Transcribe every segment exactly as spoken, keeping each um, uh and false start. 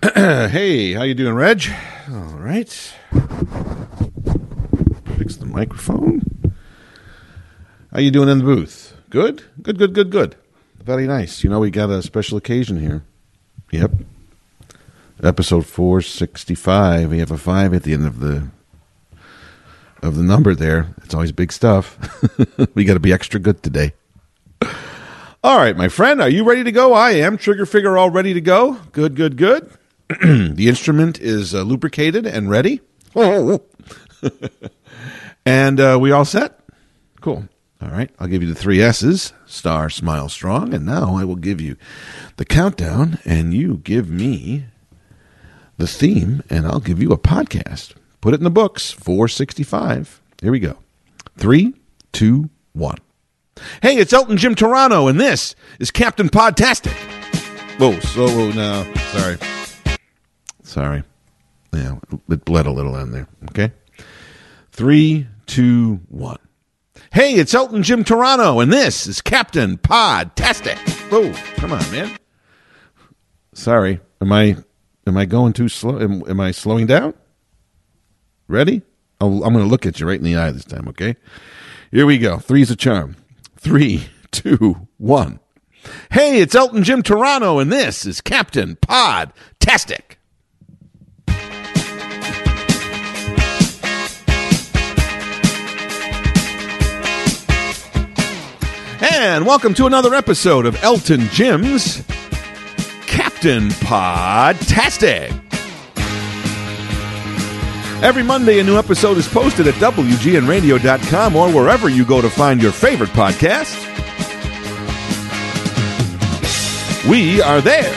Hey, how you doing, Reg? All right. Fix the microphone. How you doing in the booth? Good? Good, good, good, good. Very nice. You know, we got a special occasion here. Yep. Episode four sixty-five. We have a five at the end of the of the number there. It's always big stuff. We got to be extra good today. All right, my friend, are you ready to go? I am. Trigger figure all ready to go. Good, good, good. The instrument is uh, lubricated and ready. And uh, we all set? Cool. All right, I'll give you the three S's. Star, smile, strong. And now I will give you the countdown, and you give me the theme, and I'll give you a podcast. Put it in the books. four sixty-five. Here we go. Three, two, one. Hey, it's Elton Jim Turano, and this is Captain Podtastic. Whoa, so, whoa, no, sorry. Sorry. Yeah, it bled a little on there, okay? Three, two, one. Hey, it's Elton Jim Turano, and this is Captain Podtastic. Whoa, come on, man. Sorry, am I am I going too slow? Am, am I slowing down? Ready? I'll, I'm going to look at you right in the eye this time, okay? Here we go. Three's a charm. Three, two, one. Hey, it's Elton Jim Turano, and this is Captain Podtastic. And welcome to another episode of Elton Jim's Captain Podtastic. Every Monday, a new episode is posted at W G N radio dot com or wherever you go to find your favorite podcast. We are there.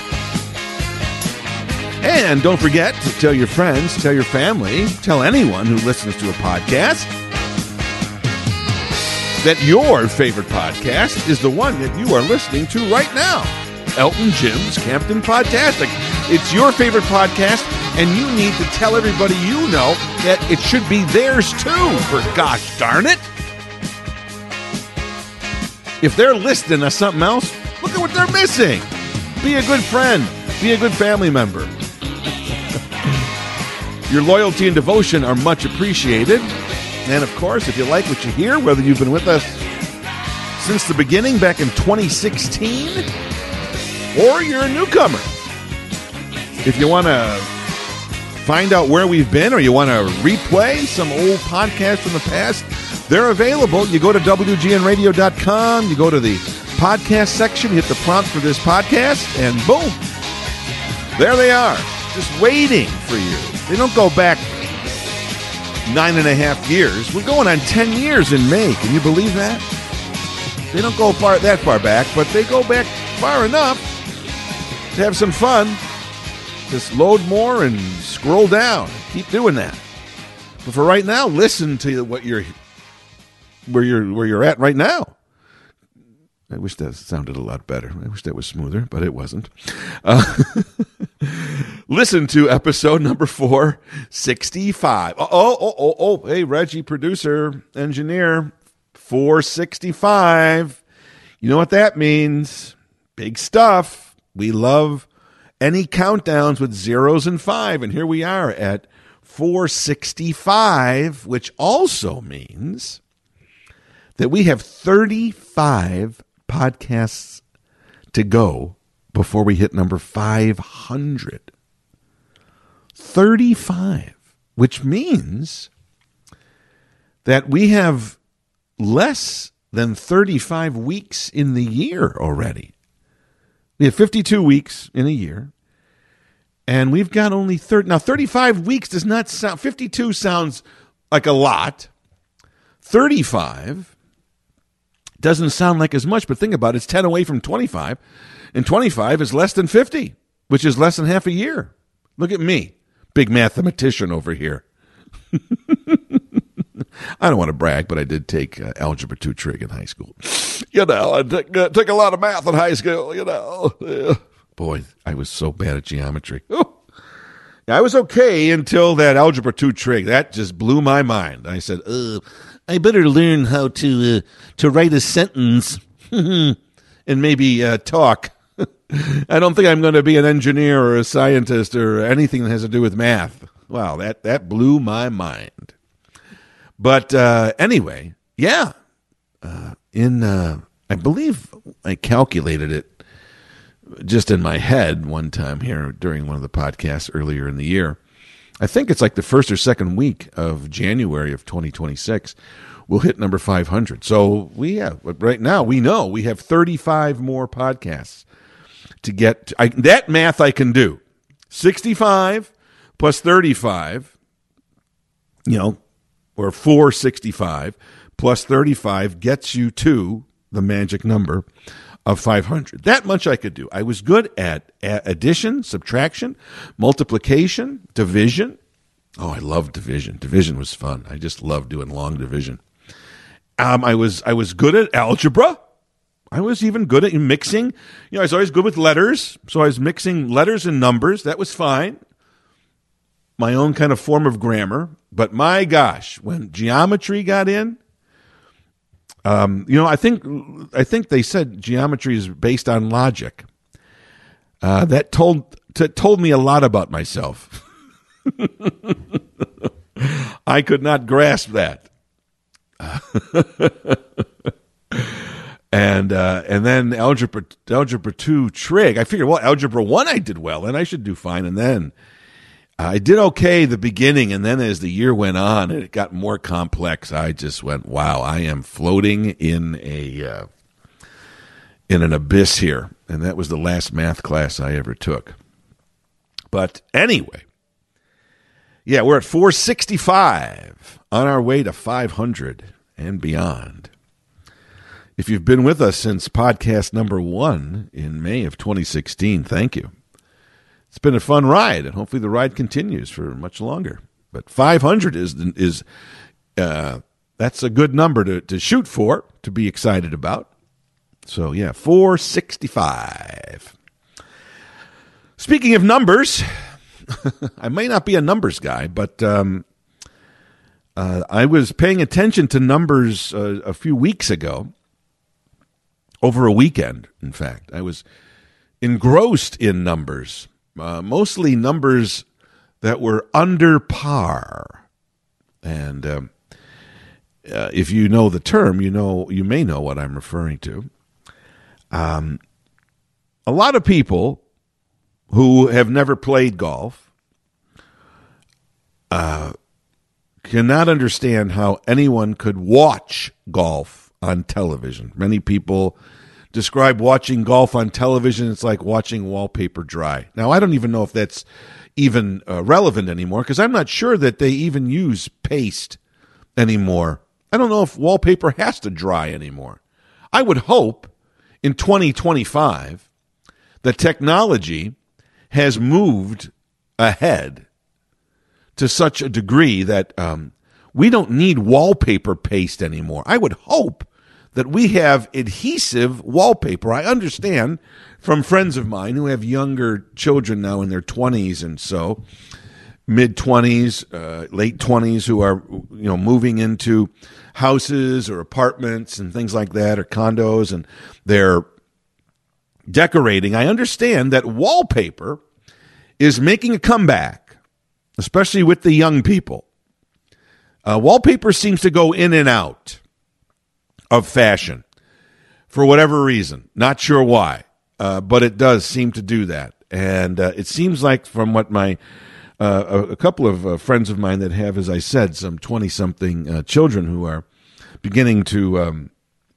And don't forget to tell your friends, tell your family, tell anyone who listens to a podcast that your favorite podcast is the one that you are listening to right now. Elton Jim's Captain Podtastic. It's your favorite podcast, and you need to tell everybody you know that it should be theirs too, for gosh darn it. If they're listening to something else, look at what they're missing. Be a good friend. Be a good family member. Your loyalty and devotion are much appreciated. And, of course, if you like what you hear, whether you've been with us since the beginning back in twenty sixteen or you're a newcomer, if you want to find out where we've been or you want to replay some old podcasts from the past, they're available. You go to W G N radio dot com, you go to the podcast section, hit the prompt for this podcast, and boom, there they are, just waiting for you. They don't go back nine and a half years. We're going on ten years in May. Can you believe that? They don't go far that far back, but they go back far enough to have some fun. Just load more and scroll down. Keep doing that. But for right now, listen to what you're where you're where you're at right now. I wish that sounded a lot better. I wish that was smoother, but it wasn't. Uh, listen to episode number four sixty-five. Oh, oh, oh, oh, oh. Hey, Reggie, producer, engineer, four sixty-five. You know what that means? Big stuff. We love any countdowns with zeros and five, and here we are at four sixty-five, which also means that we have thirty-five podcasts to go before we hit number five hundred. thirty-five, which means that we have less than thirty-five weeks in the year already. We have fifty-two weeks in a year, and we've got only thirty. Now, thirty-five weeks does not sound, fifty-two sounds like a lot. thirty-five doesn't sound like as much, but think about it. It's ten away from twenty-five, and twenty-five is less than fifty, which is less than half a year. Look at me, big mathematician over here. I don't want to brag, but I did take uh, Algebra two trig in high school. You know, I took, uh, took a lot of math in high school, you know. Yeah. Boy, I was so bad at geometry. Oh. I was okay until that Algebra two trig. That just blew my mind. I said, uh, I better learn how to uh, to write a sentence and maybe uh, talk. I don't think I'm going to be an engineer or a scientist or anything that has to do with math. Wow, that, that blew my mind. But uh, anyway, yeah. Uh, in uh, I believe I calculated it just in my head one time here during one of the podcasts earlier in the year. I think it's like the first or second week of January of twenty twenty-six. We'll hit number five hundred. So we have, right now, we know we have thirty-five more podcasts to get. To, I, that math I can do. sixty-five plus thirty-five, you know, or four sixty-five plus thirty-five gets you to the magic number of five hundred. That much I could do. I was good at addition, subtraction, multiplication, division. Oh, I love division. Division was fun. I just loved doing long division. Um, I was I was good at algebra. I was even good at mixing. You know, I was always good with letters, so I was mixing letters and numbers. That was fine. My own kind of form of grammar. But my gosh, when geometry got in, um, you know, I think I think they said geometry is based on logic. Uh, that told t- told me a lot about myself. I could not grasp that. and uh, and then algebra algebra two trig. I figured, well, algebra one I did well, and I should do fine. And then uh, I did okay the beginning, and then as the year went on, and it got more complex. I just went, wow, I am floating in a uh, in an abyss here. And that was the last math class I ever took. But anyway, yeah, we're at four sixty-five. On our way to five hundred and beyond. If you've been with us since podcast number one in May of twenty sixteen, thank you. It's been a fun ride, and hopefully the ride continues for much longer. But five hundred is is uh, that's a good number to, to shoot for, to be excited about. So, yeah, four sixty-five. Speaking of numbers, I may not be a numbers guy, but... Um, Uh, I was paying attention to numbers uh, a few weeks ago, over a weekend, in fact. I was engrossed in numbers, uh, mostly numbers that were under par. And um, uh, if you know the term, you know you may know what I'm referring to. Um, a lot of people who have never played golf uh cannot understand how anyone could watch golf on television. Many people describe watching golf on television, it's like watching wallpaper dry. Now, I don't even know if that's even uh, relevant anymore, because I'm not sure that they even use paste anymore. I don't know if wallpaper has to dry anymore. I would hope in twenty twenty-five the technology has moved ahead to such a degree that um, we don't need wallpaper paste anymore. I would hope that we have adhesive wallpaper. I understand from friends of mine who have younger children now in their twenties and so, mid-twenties, uh, late twenties, who are you know moving into houses or apartments and things like that, or condos, and they're decorating. I understand that wallpaper is making a comeback, especially with the young people. Uh, wallpaper seems to go in and out of fashion for whatever reason. Not sure why, uh, but it does seem to do that. And uh, it seems like from what my uh, a, a couple of uh, friends of mine that have, as I said, some twenty-something uh, children who are beginning to um,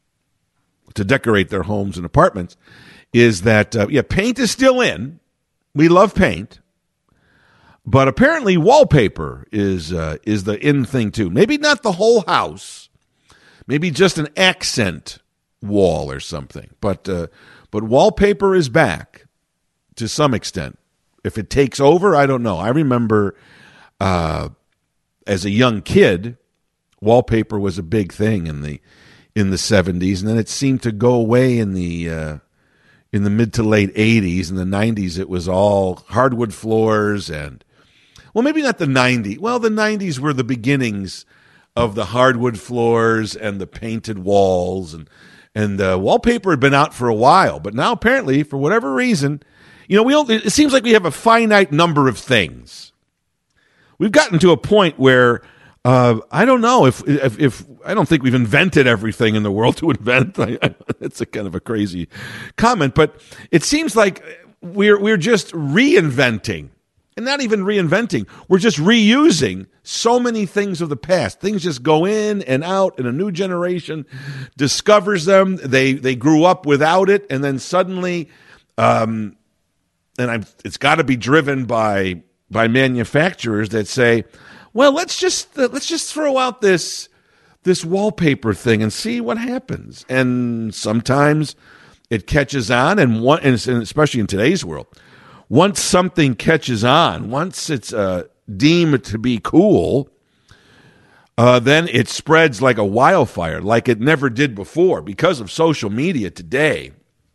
to decorate their homes and apartments, is that, uh, yeah, paint is still in. We love paint. But apparently wallpaper is uh, is the in thing too. Maybe not the whole house, maybe just an accent wall or something. But uh, but wallpaper is back to some extent. If it takes over, I don't know. I remember uh, as a young kid, wallpaper was a big thing in the in the seventies, and then it seemed to go away in the uh, in the mid to late eighties. In the nineties, it was all hardwood floors and. Well, maybe not the nineties. Well, the nineties were the beginnings of the hardwood floors and the painted walls and and uh, wallpaper had been out for a while, but now apparently, for whatever reason, you know, we only, it seems like we have a finite number of things. We've gotten to a point where uh, I don't know if, if if I don't think we've invented everything in the world to invent. It's a kind of a crazy comment, but it seems like we're we're just reinventing, and not even reinventing. We're just reusing so many things of the past. Things just go in and out, and a new generation discovers them. They they grew up without it, and then suddenly, um, and I'm, it's got to be driven by by manufacturers that say, well, let's just uh, let's just throw out this this wallpaper thing and see what happens. And sometimes it catches on, and one, and especially in today's world, once something catches on, once it's uh, deemed to be cool, uh, then it spreads like a wildfire, like it never did before because of social media today.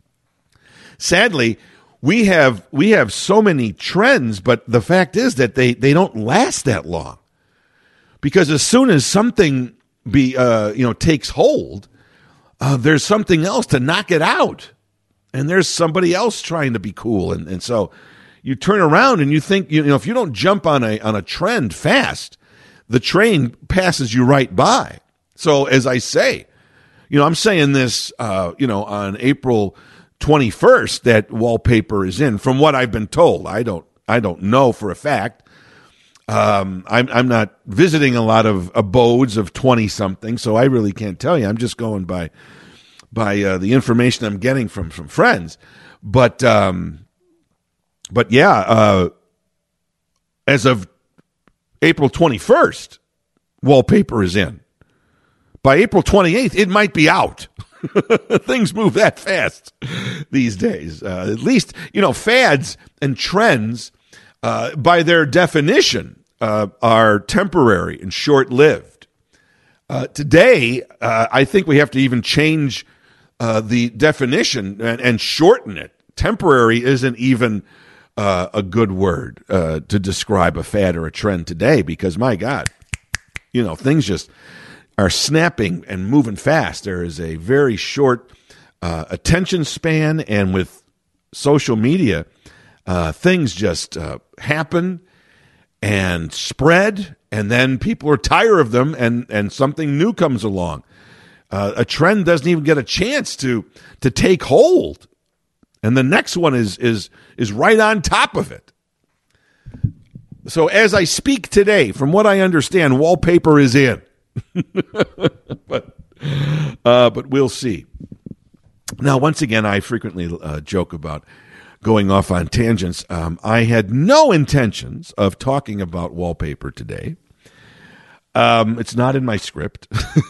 Sadly, we have we have so many trends, but the fact is that they, they don't last that long. Because as soon as something be uh, you know takes hold, uh, there's something else to knock it out, and there's somebody else trying to be cool, and, and so you turn around and you think, you know, if you don't jump on a on a trend fast, the train passes you right by. So as I say, you know, I'm saying this, uh, you know, on April twenty-first that wallpaper is in. From what I've been told, I don't I don't know for a fact. Um, I'm I'm not visiting a lot of abodes of twenty something, so I really can't tell you. I'm just going by by uh, the information I'm getting from from friends. But um, but yeah, uh, as of April twenty-first, wallpaper is in. By April twenty-eighth, it might be out. Things move that fast these days. Uh, at least, you know, fads and trends, uh, by their definition, uh, are temporary and short-lived. Uh, today, uh, I think we have to even change uh, the definition and, and shorten it. Temporary isn't even uh, a good word uh, to describe a fad or a trend today because, my God, you know, things just are snapping and moving fast. There is a very short uh, attention span, and with social media, uh, things just uh, happen and spread, and then people are tired of them, and, and something new comes along. Uh, a trend doesn't even get a chance to to take hold, and the next one is is is right on top of it. So as I speak today, from what I understand, wallpaper is in. but uh, but we'll see. Now, once again, I frequently uh, joke about going off on tangents. Um, I had no intentions of talking about wallpaper today. Um, it's not in my script.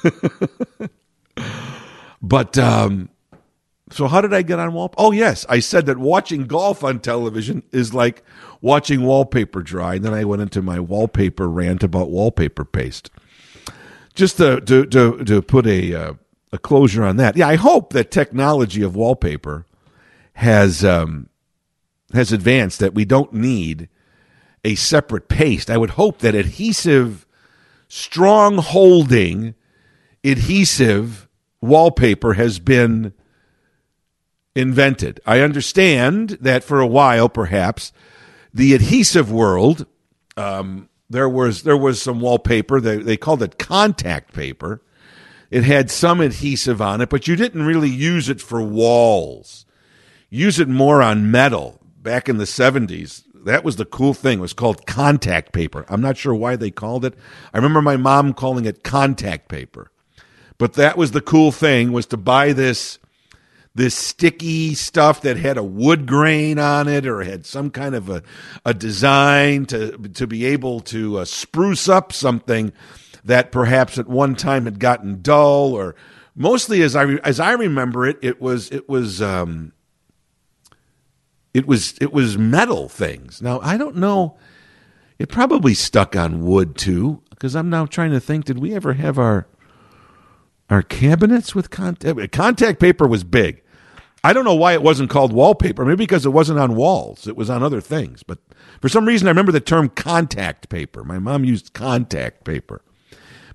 But um, so how did I get on wallpaper? Oh, yes. I said that watching golf on television is like watching wallpaper dry. And then I went into my wallpaper rant about wallpaper paste. Just to to to, to put a uh, a closure on that, yeah, I hope that technology of wallpaper has um, has advanced that we don't need a separate paste. I would hope that adhesive, strong holding, adhesive wallpaper has been invented. I understand that for a while, perhaps the adhesive world. Um, There was there was some wallpaper. They they called it contact paper. It had some adhesive on it, but you didn't really use it for walls. Use it more on metal. Back in the seventies, that was the cool thing. It was called contact paper. I'm not sure why they called it. I remember my mom calling it contact paper. But that was the cool thing, was to buy this this sticky stuff that had a wood grain on it or had some kind of a, a design to to be able to uh, spruce up something that perhaps at one time had gotten dull, or mostly as I as I remember it, it was it was um, it was it was metal things. Now I don't know. It probably stuck on wood too, because I'm now trying to think. Did we ever have our Our cabinets with contact contact paper was big. I don't know why it wasn't called wallpaper. Maybe because it wasn't on walls. It was on other things. But for some reason, I remember the term contact paper. My mom used contact paper.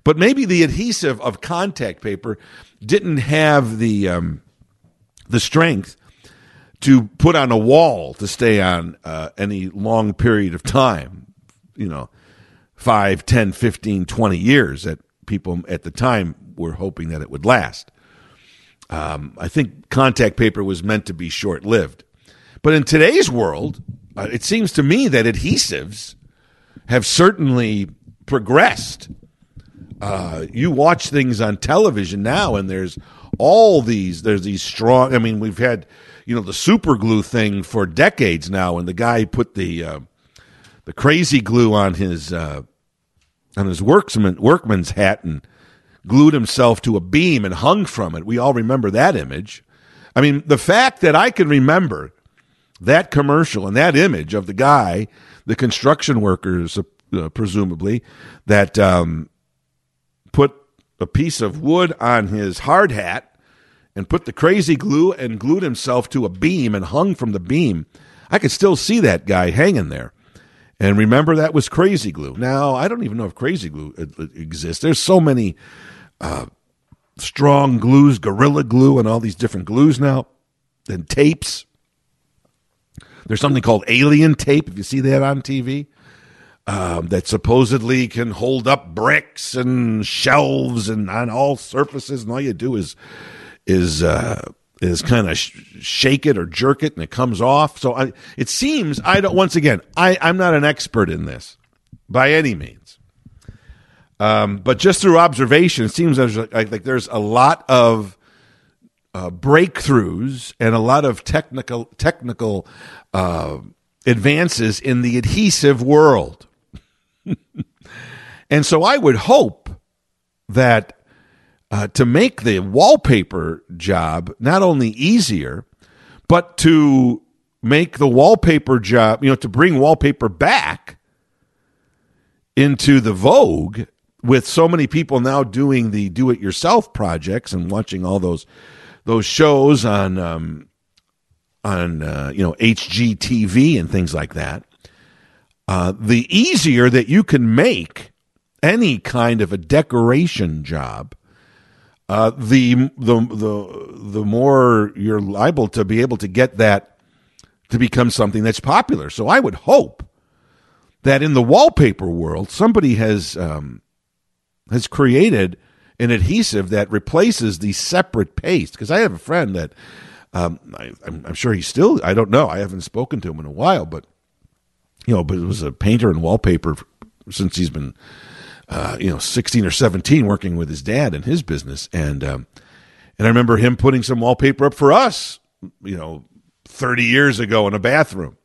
But maybe the adhesive of contact paper didn't have the um, the strength to put on a wall to stay on uh, any long period of time, you know, five, ten, fifteen, twenty years that people at the time were hoping that it would last. Um, I think contact paper was meant to be short-lived. But in today's world, uh, it seems to me that adhesives have certainly progressed. Uh, you watch things on television now, and there's all these, there's these strong, I mean, we've had, you know, the super glue thing for decades now, and the guy put the uh, the crazy glue on his uh, on his worksman, workman's hat and glued himself to a beam and hung from it. We all remember that image. I mean, the fact that I can remember that commercial and that image of the guy, the construction workers, uh, presumably, that um, put a piece of wood on his hard hat and put the crazy glue and glued himself to a beam and hung from the beam. I could still see that guy hanging there. And remember, that was crazy glue. Now, I don't even know if crazy glue exists. There's so many uh, strong glues, Gorilla Glue, and all these different glues now, and tapes. There's something called alien tape, if you see that on T V, um, that supposedly can hold up bricks and shelves and on all surfaces, and all you do is is uh, is kind of sh- shake it or jerk it, and it comes off. So I, it seems, I don't. Once again, I, I'm not an expert in this by any means, um, but just through observation, it seems there's like, like there's a lot of uh, breakthroughs and a lot of technical technical uh, advances in the adhesive world, and so I would hope that. Uh, to make the wallpaper job not only easier, but to make the wallpaper job, you know, to bring wallpaper back into the vogue with so many people now doing the do-it-yourself projects and watching all those those shows on um, on uh, you know H G T V and things like that. Uh, the easier that you can make any kind of a decoration job. Uh, the the the the more you're liable to be able to get that to become something that's popular. So I would hope that in the wallpaper world, somebody has um, has created an adhesive that replaces the separate paste. Because I have a friend that um, I, I'm, I'm sure he's still. I don't know. I haven't spoken to him in a while, but you know, but it was a painter and wallpaper since he's been. Uh, you know, sixteen or seventeen, working with his dad in his business, and um, and I remember him putting some wallpaper up for us, you know, thirty years ago in a bathroom,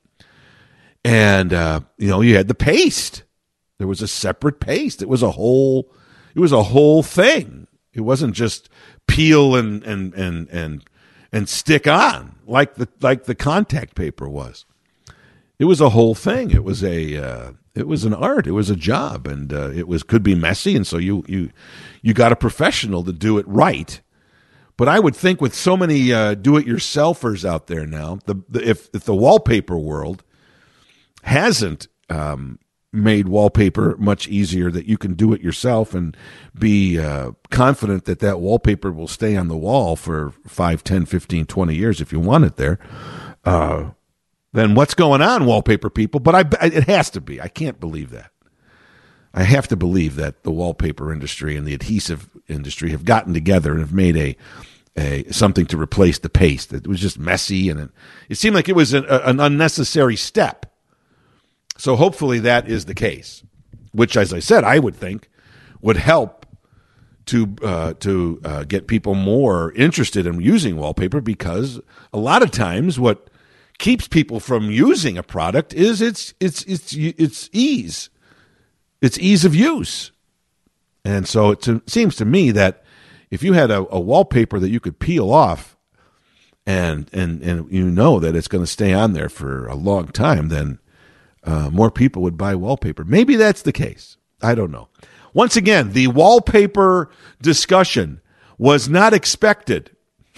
and uh, you know, you had the paste. There was a separate paste. It was a whole, it was a whole thing. It wasn't just peel and and and and and stick on like the like the contact paper was. It was a whole thing. It was a uh, it was an art. It was a job, and uh, it was could be messy. And so you you you got a professional to do it right. But I would think with so many uh, do-it-yourselfers out there now, the, the if if the wallpaper world hasn't um, made wallpaper much easier, that you can do it yourself and be uh, confident that that wallpaper will stay on the wall for five, ten, fifteen, twenty years if you want it there. Uh, then what's going on, wallpaper people? But I, it has to be. I can't believe that. I have to believe that the wallpaper industry and the adhesive industry have gotten together and have made a, a something to replace the paste. It was just messy, and it, it seemed like it was an, an unnecessary step. So hopefully that is the case, which, as I said, I would think would help to uh, to uh, get people more interested in using wallpaper, because a lot of times what keeps people from using a product is its its its its ease, its ease of use. And so it to, seems to me that if you had a, a wallpaper that you could peel off, and and and you know that it's going to stay on there for a long time, then uh, more people would buy wallpaper. Maybe that's the case. I don't know. Once again, the wallpaper discussion was not expected.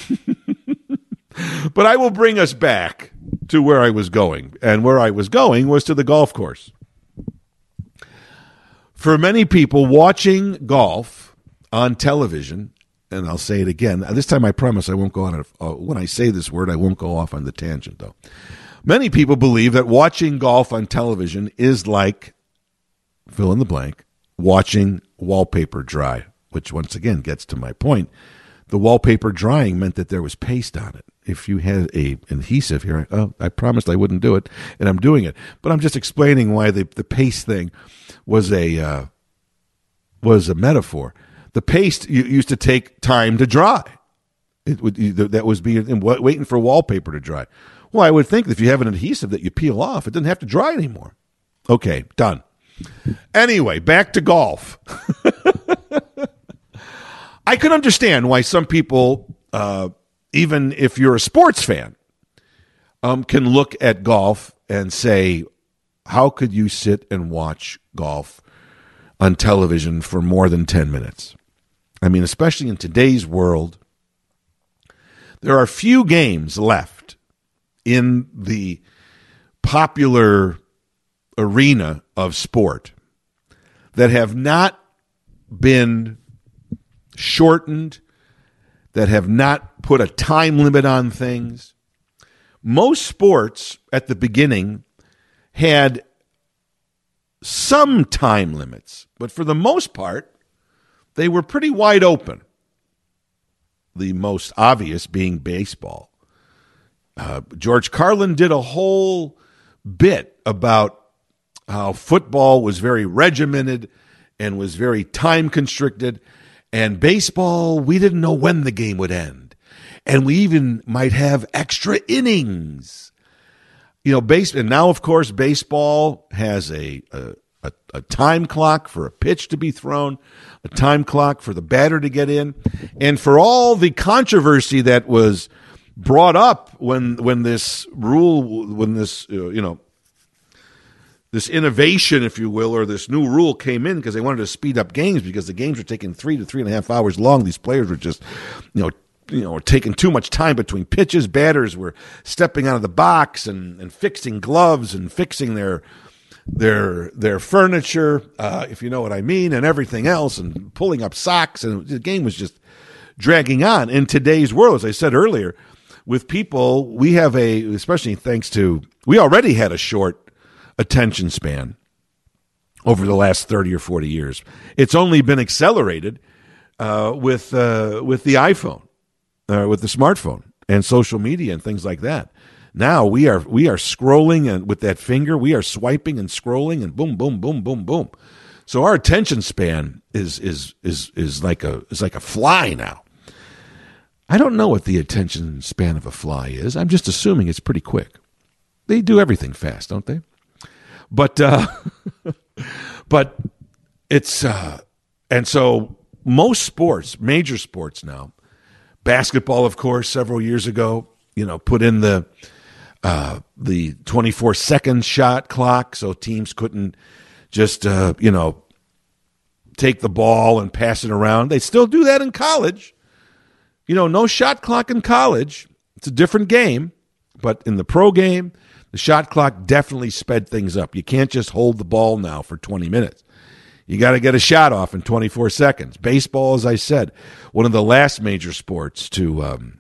But I will bring us back to where I was going. And where I was going was to the golf course. For many people, watching golf on television, and I'll say it again, this time I promise I won't go on, a, uh, when I say this word, I won't go off on the tangent, though. Many people believe that watching golf on television is like, fill in the blank, watching wallpaper dry, which once again gets to my point. The wallpaper drying meant that there was paste on it. If you had a adhesive here, oh, I promised I wouldn't do it, and I'm doing it. But I'm just explaining why the, the paste thing was a uh, was a metaphor. The paste used to take time to dry. It would that was being waiting for wallpaper to dry. Well, I would think that if you have an adhesive that you peel off, it doesn't have to dry anymore. Okay, done. Anyway, back to golf. I can understand why some people, uh, even if you're a sports fan, um, can look at golf and say, how could you sit and watch golf on television for more than ten minutes? I mean, especially in today's world, there are few games left in the popular arena of sport that have not been shortened, that have not put a time limit on things. Most sports at the beginning had some time limits, but for the most part, they were pretty wide open. The most obvious being baseball. Uh, George Carlin did a whole bit about how football was very regimented and was very time constricted. And baseball, we didn't know when the game would end. And we even might have extra innings. You know, base, and now, of course, baseball has a, a, a, a time clock for a pitch to be thrown, a time clock for the batter to get in. And for all the controversy that was brought up when when this rule, when this, uh, you know, this innovation, if you will, or this new rule came in because they wanted to speed up games because the games were taking three to three and a half hours long. These players were just, you know, you know, taking too much time between pitches. Batters were stepping out of the box and, and fixing gloves and fixing their their their furniture, uh, if you know what I mean, and everything else, and pulling up socks. And the game was just dragging on. In today's world, as I said earlier, with people, we have a, especially thanks to, we already had a short attention span over the last thirty or forty years. It's only been accelerated uh, with uh, with the iPhone, uh, with the smartphone and social media and things like that. Now we are we are scrolling, and with that finger we are swiping and scrolling, and boom, boom, boom, boom, boom. So our attention span is is is is like a is like a fly now. I don't know what the attention span of a fly is. I'm just assuming it's pretty quick. They do everything fast, don't they? But uh, but it's uh, and so most sports, major sports now, basketball, of course, several years ago, you know, put in the uh, the twenty-four second shot clock, so teams couldn't just uh, you know take the ball and pass it around. They still do that in college. You know, no shot clock in college. It's a different game, but in the pro game, the shot clock definitely sped things up. You can't just hold the ball now for twenty minutes. You got to get a shot off in twenty-four seconds. Baseball, as I said, one of the last major sports to um,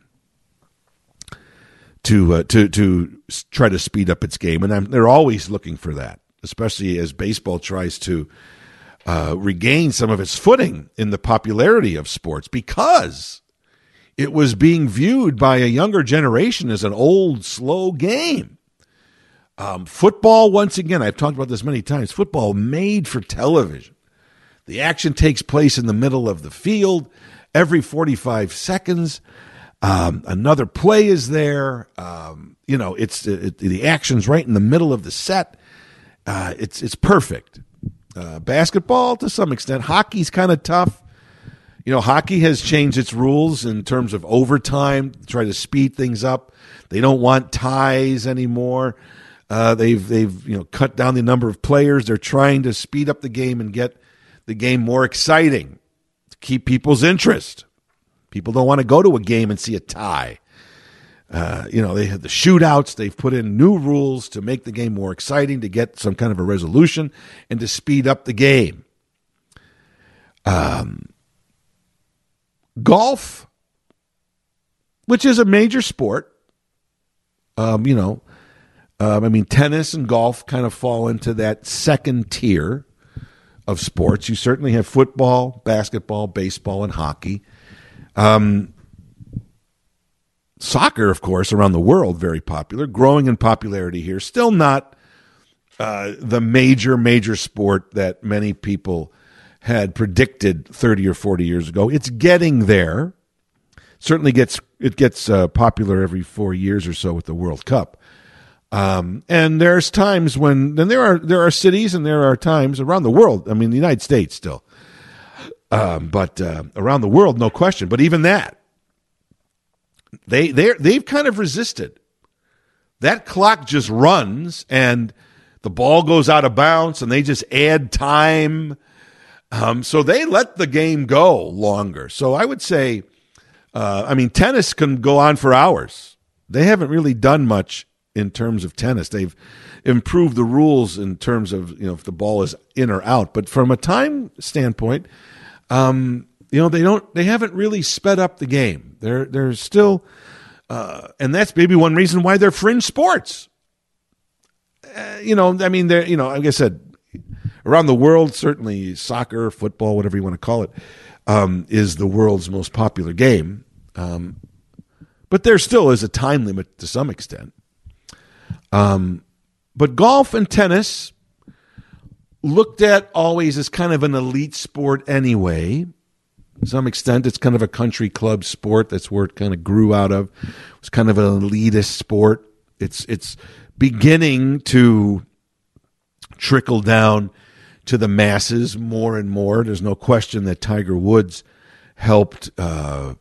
to uh, to to try to speed up its game, and I'm, they're always looking for that, especially as baseball tries to uh, regain some of its footing in the popularity of sports, because it was being viewed by a younger generation as an old, slow game. Um, football, once again, I've talked about this many times, football made for television. The action takes place in the middle of the field every forty-five seconds. Um, another play is there. Um, you know, it's it, the action's right in the middle of the set. Uh, it's it's perfect. Uh, basketball, to some extent. Hockey's kind of tough. You know, hockey has changed its rules in terms of overtime, to try to speed things up. They don't want ties anymore. Uh, they've they've you know cut down the number of players. They're trying to speed up the game and get the game more exciting to keep people's interest. People don't want to go to a game and see a tie. Uh, you know, they have the shootouts. They've put in new rules to make the game more exciting, to get some kind of a resolution, and to speed up the game. Um, golf, which is a major sport, um, you know, um, I mean, tennis and golf kind of fall into that second tier of sports. You certainly have football, basketball, baseball, and hockey. Um, soccer, of course, around the world, very popular, growing in popularity here. Still not uh, the major, major sport that many people had predicted thirty or forty years ago. It's getting there. Certainly gets it gets uh, popular every four years or so with the World Cup. Um, and there's times when, and there are there are cities and there are times around the world. I mean, the United States still, um, but uh, around the world, no question. But even that, they they they've kind of resisted. That clock just runs, and the ball goes out of bounds, and they just add time. Um, so they let the game go longer. So I would say, uh, I mean, tennis can go on for hours. They haven't really done much in terms of tennis. They've improved the rules in terms of, you know, if the ball is in or out. But from a time standpoint, um, you know, they don't, they haven't really sped up the game. They're, they're still, uh, and that's maybe one reason why they're fringe sports. Uh, you know, I mean, they're, you know, like I said, around the world, certainly soccer, football, whatever you want to call it, um, is the world's most popular game. Um, but there still is a time limit to some extent. Um, but golf and tennis, looked at always as kind of an elite sport anyway. To some extent, it's kind of a country club sport. That's where it kind of grew out of. It's kind of an elitist sport. It's it's beginning to trickle down to the masses more and more. There's no question that Tiger Woods helped uh,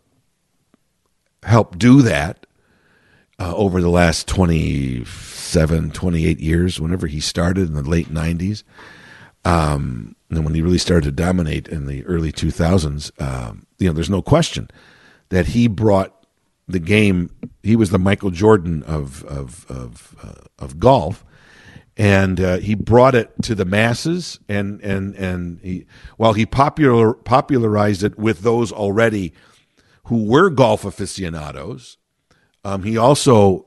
helped do that uh, over the last twenty-seven, twenty-eight years, whenever he started in the late nineties. Um, and when he really started to dominate in the early two thousands, um, you know, there's no question that he brought the game. He was the Michael Jordan of of of, uh, of golf. And uh, he brought it to the masses, and and and he, while he popular popularized it with those already who were golf aficionados, um, he also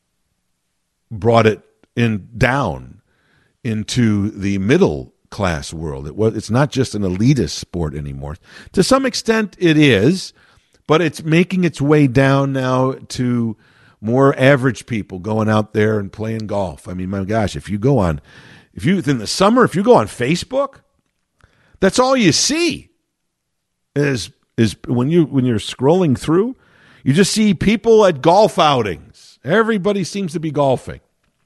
brought it in down into the middle class world. It was it's not just an elitist sport anymore. To some extent, it is, but it's making its way down now to more average people going out there and playing golf. I mean, my gosh, if you go on, if you, in the summer, if you go on Facebook, that's all you see is, is when you, when you're scrolling through, you just see people at golf outings. Everybody seems to be golfing.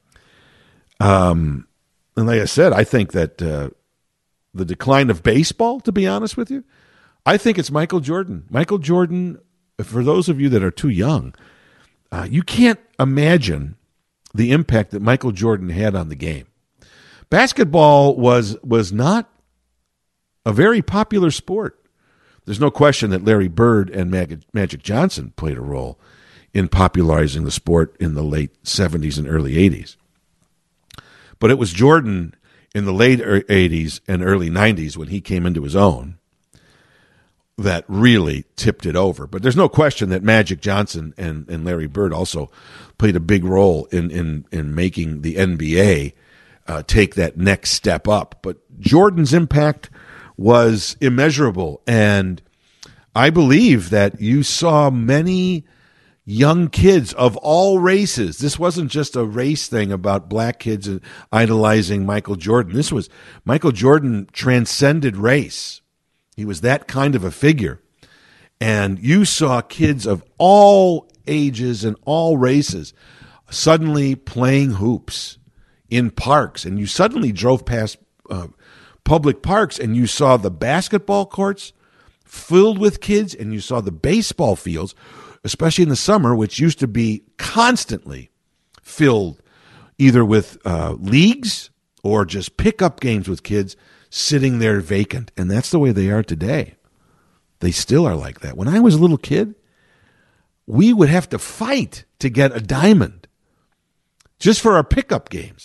Um, and like I said, I think that, uh, the decline of baseball, to be honest with you, I think it's Michael Jordan. Michael Jordan, for those of you that are too young, Uh, you can't imagine the impact that Michael Jordan had on the game. Basketball was was not a very popular sport. There's no question that Larry Bird and Mag- Magic Johnson played a role in popularizing the sport in the late seventies and early eighties. But it was Jordan in the late eighties and early nineties when he came into his own that really tipped it over. But there's no question that Magic Johnson and, and Larry Bird also played a big role in, in, in making the N B A uh, take that next step up. But Jordan's impact was immeasurable. And I believe that you saw many young kids of all races. This wasn't just a race thing about black kids idolizing Michael Jordan. This was Michael Jordan transcended race. He was that kind of a figure. And you saw kids of all ages and all races suddenly playing hoops in parks. And you suddenly drove past uh, public parks and you saw the basketball courts filled with kids, and you saw the baseball fields, especially in the summer, which used to be constantly filled either with uh, leagues or just pickup games with kids sitting there vacant. And that's the way they are today. They still are like that. When I was a little kid, we would have to fight to get a diamond just for our pickup games.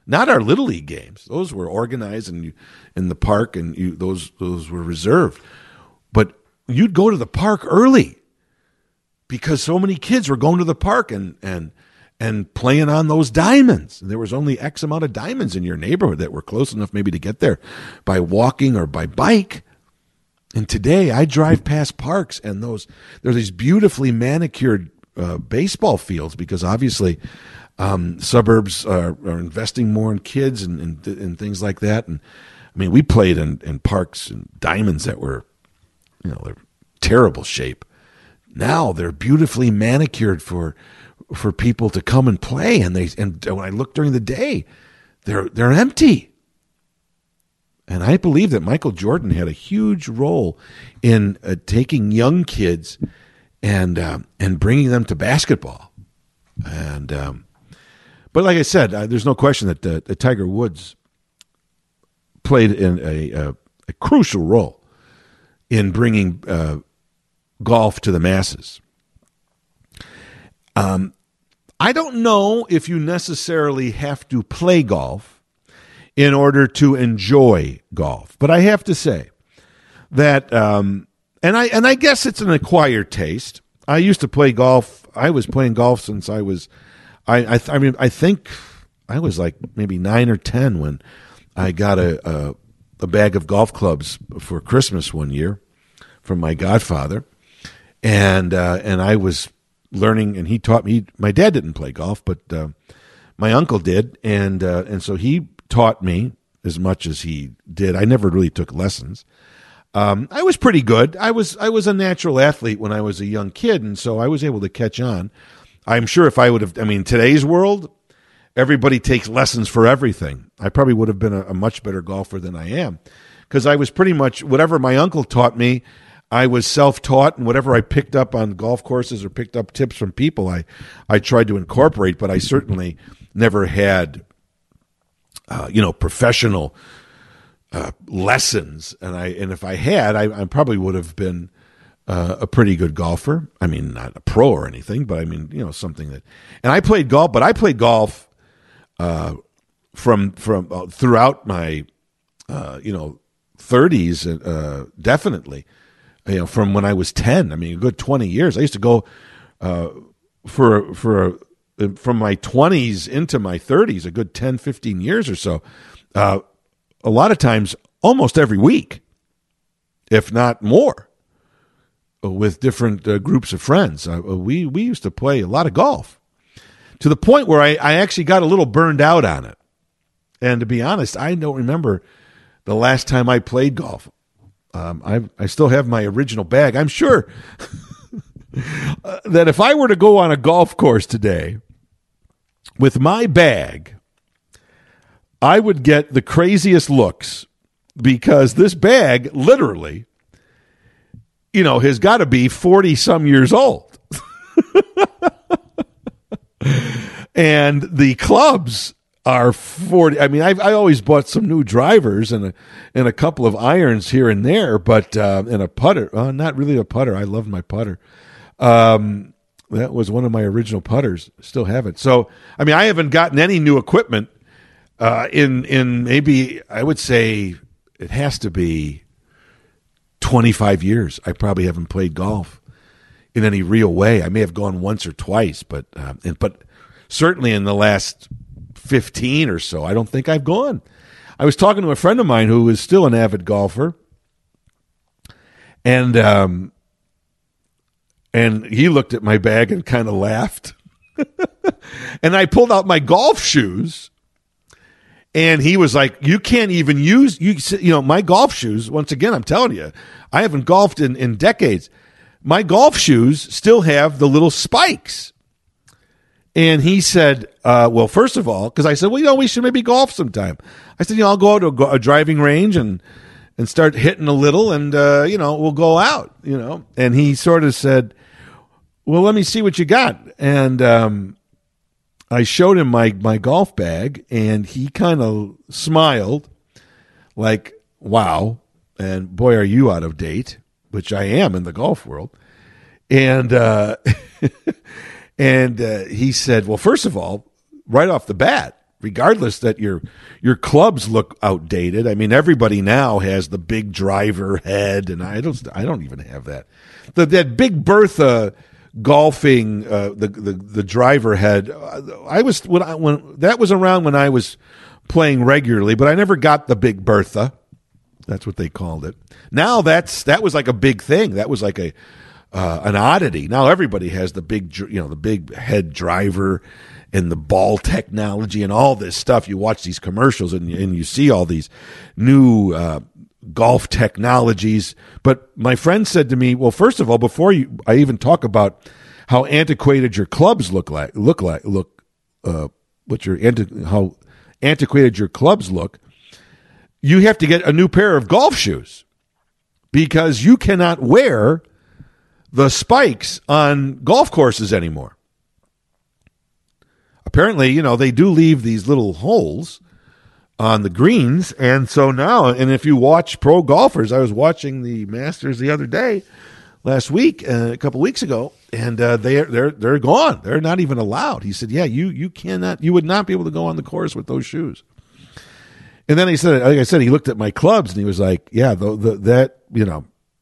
Not our Little League games. Those were organized and you, in the park, and you, those those were reserved. But you'd go to the park early because so many kids were going to the park and and and playing on those diamonds. There was only X amount of diamonds in your neighborhood that were close enough maybe to get there by walking or by bike. And today I drive past parks, and those there's these beautifully manicured uh, baseball fields because obviously um, suburbs are, are investing more in kids and, and and things like that. And I mean, we played in, in parks and diamonds that were, you know, they're terrible shape. Now they're beautifully manicured for for people to come and play, and they and when I look during the day, they're they're empty. And I believe that Michael Jordan had a huge role in uh, taking young kids and um, and bringing them to basketball. And um, but like I said, uh, there's no question that uh, that Tiger Woods played in a, a, a crucial role in bringing uh, golf to the masses. Um, I don't know if you necessarily have to play golf in order to enjoy golf, but I have to say that, um, and I and I guess it's an acquired taste. I used to play golf. I was playing golf since I was, I I, I mean I think I was like maybe nine or ten when I got a, a a bag of golf clubs for Christmas one year from my godfather, and uh, and I was learning, and he taught me. My dad didn't play golf, but uh, my uncle did, and uh, and so he taught me as much as he did. I never really took lessons. Um, I was pretty good. I was I was a natural athlete when I was a young kid, and so I was able to catch on. I'm sure if I would have, I mean, today's world, everybody takes lessons for everything. I probably would have been a, a much better golfer than I am because I was pretty much, whatever my uncle taught me, I was self-taught, and whatever I picked up on golf courses or picked up tips from people, I, I tried to incorporate, but I certainly never had Uh, you know, professional uh, lessons, and I and if I had, I, I probably would have been uh, a pretty good golfer. I mean, not a pro or anything, but I mean, you know, something that. And I played golf, but I played golf uh, from from uh, throughout my uh, you know thirties, uh, definitely. You know, from when I was ten. I mean, a good twenty years. I used to go uh, for for. A, from my twenties into my thirties, a good ten, fifteen years or so, uh, a lot of times, almost every week, if not more, with different uh, groups of friends. Uh, we we used to play a lot of golf to the point where I, I actually got a little burned out on it. And to be honest, I don't remember the last time I played golf. Um, I I still have my original bag. I'm sure uh, that if I were to go on a golf course today with my bag, I would get the craziest looks because this bag literally, you know, has got to be forty some years old. And the clubs are forty. I mean, I've, I always bought some new drivers and a, and a couple of irons here and there, but, uh, and a putter, uh, not really a putter. I love my putter. Um, That was one of my original putters. Still have it. So, I mean, I haven't gotten any new equipment uh, in in maybe, I would say it has to be twenty-five years. I probably haven't played golf in any real way. I may have gone once or twice, but uh, and, but certainly in the last fifteen or so, I don't think I've gone. I was talking to a friend of mine who is still an avid golfer, and um And he looked at my bag and kind of laughed. And I pulled out my golf shoes, and he was like, "You can't even use you. You know, my golf shoes. Once again, I'm telling you, I haven't golfed in, in decades. My golf shoes still have the little spikes." And he said, uh, "Well, first of all, because I said, well, you know, we should maybe golf sometime." I said, "You know, I'll go out to a, a driving range and and start hitting a little, and uh, you know, we'll go out. You know." And he sort of said, "Well, let me see what you got." And um, I showed him my, my golf bag, and he kind of smiled like, wow, and boy, are you out of date, which I am in the golf world. And uh, and uh, he said, well, first of all, right off the bat, regardless that your your clubs look outdated. I mean, everybody now has the big driver head, and I don't I don't even have that. The, that Big Bertha golfing, uh, the, the the driver head. I was when I when that was around when I was playing regularly, but I never got the Big Bertha. That's what they called it. Now that's that was like a big thing. That was like a uh, an oddity. Now everybody has the big, you know, the big head driver and the ball technology and all this stuff. You watch these commercials and and you see all these new uh, golf technologies. But my friend said to me, "Well, first of all, before you, I even talk about how antiquated your clubs look like, look like, look, uh, what your anti- how antiquated your clubs look." You have to get a new pair of golf shoes because you cannot wear the spikes on golf courses anymore. Apparently, you know, they do leave these little holes on the greens. And so now, and if you watch pro golfers, I was watching the Masters the other day, last week, uh, a couple weeks ago, and uh, they're, they're, they're gone. They're not even allowed. He said, yeah, you, you cannot, you would not be able to go on the course with those shoes. And then he said, like I said, he looked at my clubs and he was like, yeah, the, the, that, you know,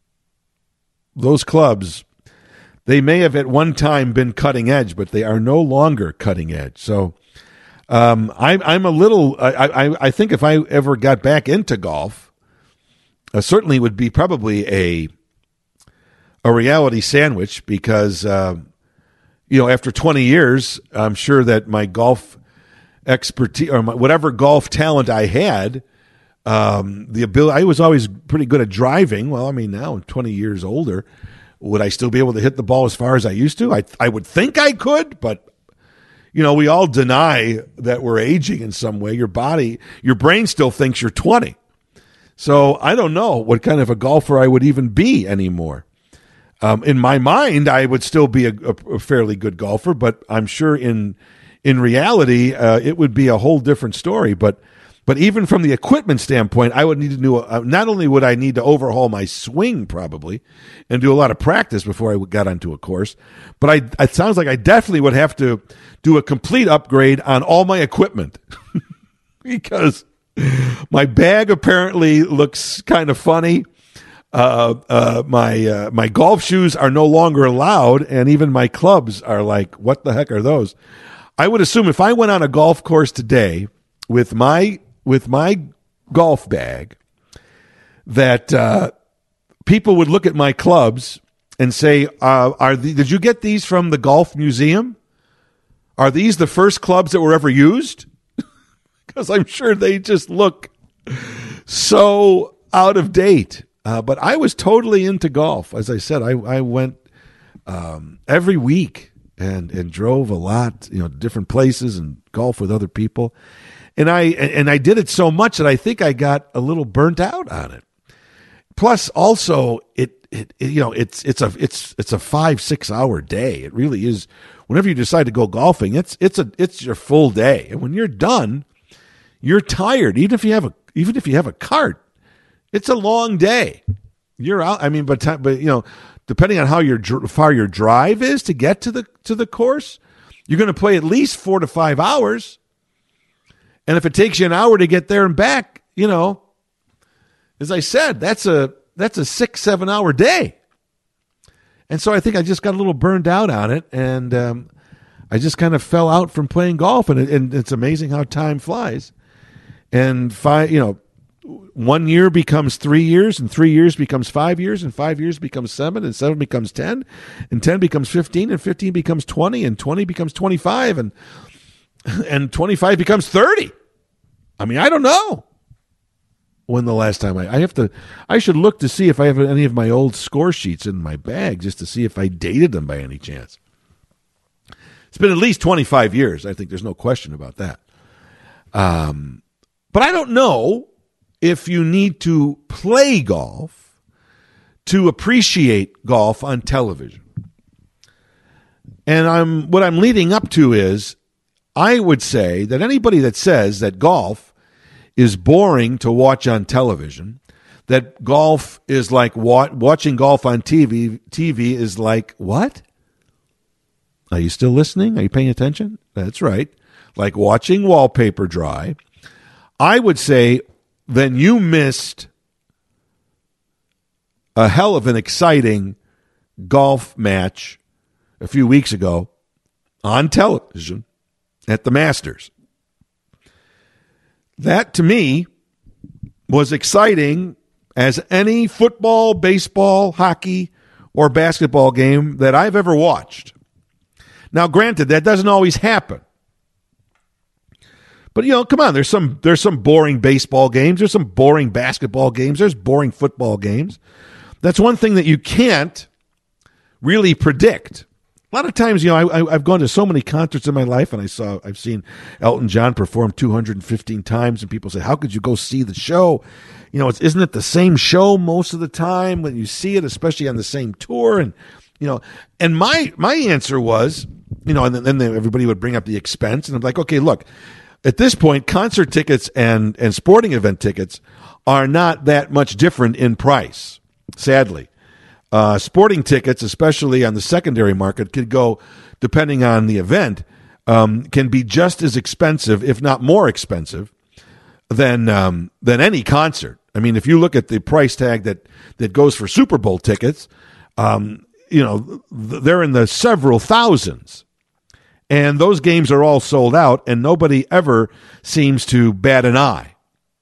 those clubs, they may have at one time been cutting edge, but they are no longer cutting edge. So um, I'm, I'm a little, I, I, I think if I ever got back into golf, uh, certainly would be probably a, a reality sandwich because, uh, you know, after twenty years, I'm sure that my golf expertise or my, whatever golf talent I had, um, the ability, I was always pretty good at driving. Well, I mean, now I'm twenty years older. Would I still be able to hit the ball as far as I used to? I I would think I could, but you know, we all deny that we're aging in some way. Your body, your brain still thinks you're twenty. So I don't know what kind of a golfer I would even be anymore. Um, in my mind, I would still be a, a, a fairly good golfer, but I'm sure in In reality, uh, it would be a whole different story. But but even from the equipment standpoint, I would need to do a, not only would I need to overhaul my swing probably and do a lot of practice before I got onto a course, but I it sounds like I definitely would have to do a complete upgrade on all my equipment because my bag apparently looks kind of funny. Uh, uh, my uh, my golf shoes are no longer allowed, and even my clubs are like, what the heck are those? I would assume if I went on a golf course today with my with my golf bag, that uh, people would look at my clubs and say, uh, "Are the, did you get these from the golf museum? Are these the first clubs that were ever used?" Because I'm sure they just look so out of date. Uh, but I was totally into golf. As I said, I, I went um, every week. And and drove a lot, you know, different places and golf with other people, and I and I did it so much that I think I got a little burnt out on it. Plus, also, it, it, it you know it's it's a it's it's a five six hour day. It really is. Whenever you decide to go golfing, it's it's a it's your full day, and when you're done, you're tired. Even if you have a even if you have a cart, it's a long day. You're out. I mean, but but you know. Depending on how your far your drive is to get to the to the course, you're going to play at least four to five hours. And if it takes you an hour to get there and back, you know, as I said, that's a that's a six seven hour day. And so I think I just got a little burned out on it, and um, I just kind of fell out from playing golf. And, it, and it's amazing how time flies. And five, you know. One year becomes three years, and three years becomes five years, and five years becomes seven, and seven becomes ten, and ten becomes fifteen, and fifteen becomes twenty, and twenty becomes twenty-five, and and twenty-five becomes thirty. I mean, I don't know when the last time I, I have to, I should look to see if I have any of my old score sheets in my bag just to see if I dated them by any chance. It's been at least twenty-five years. I think there's no question about that. Um, but I don't know if you need to play golf to appreciate golf on television. And I'm what I'm leading up to is I would say that anybody that says that golf is boring to watch on television, that golf is like wa- watching golf on T V, T V is like what? Are you still listening? Are you paying attention? That's right. like watching wallpaper dry, I would say then you missed a hell of an exciting golf match a few weeks ago on television at the Masters. That, to me, was exciting as any football, baseball, hockey, or basketball game that I've ever watched. Now, granted, that doesn't always happen. But, you know, come on, there's some there's some boring baseball games. There's some boring basketball games. There's boring football games. That's one thing that you can't really predict. A lot of times, you know, I, I've gone to so many concerts in my life, and I saw, I've seen Elton John perform two hundred fifteen times, and people say, how could you go see the show? You know, it's, isn't it the same show most of the time when you see it, especially on the same tour? And, you know, and my my answer was, you know, and then, then everybody would bring up the expense, and I'm like, okay, look, at this point, concert tickets and, and sporting event tickets are not that much different in price, sadly. Uh, sporting tickets, especially on the secondary market, could go, depending on the event, um, can be just as expensive, if not more expensive, than um, than any concert. I mean, if you look at the price tag that, that goes for Super Bowl tickets, um, you know, they're in the several thousands. And those games are all sold out, and nobody ever seems to bat an eye.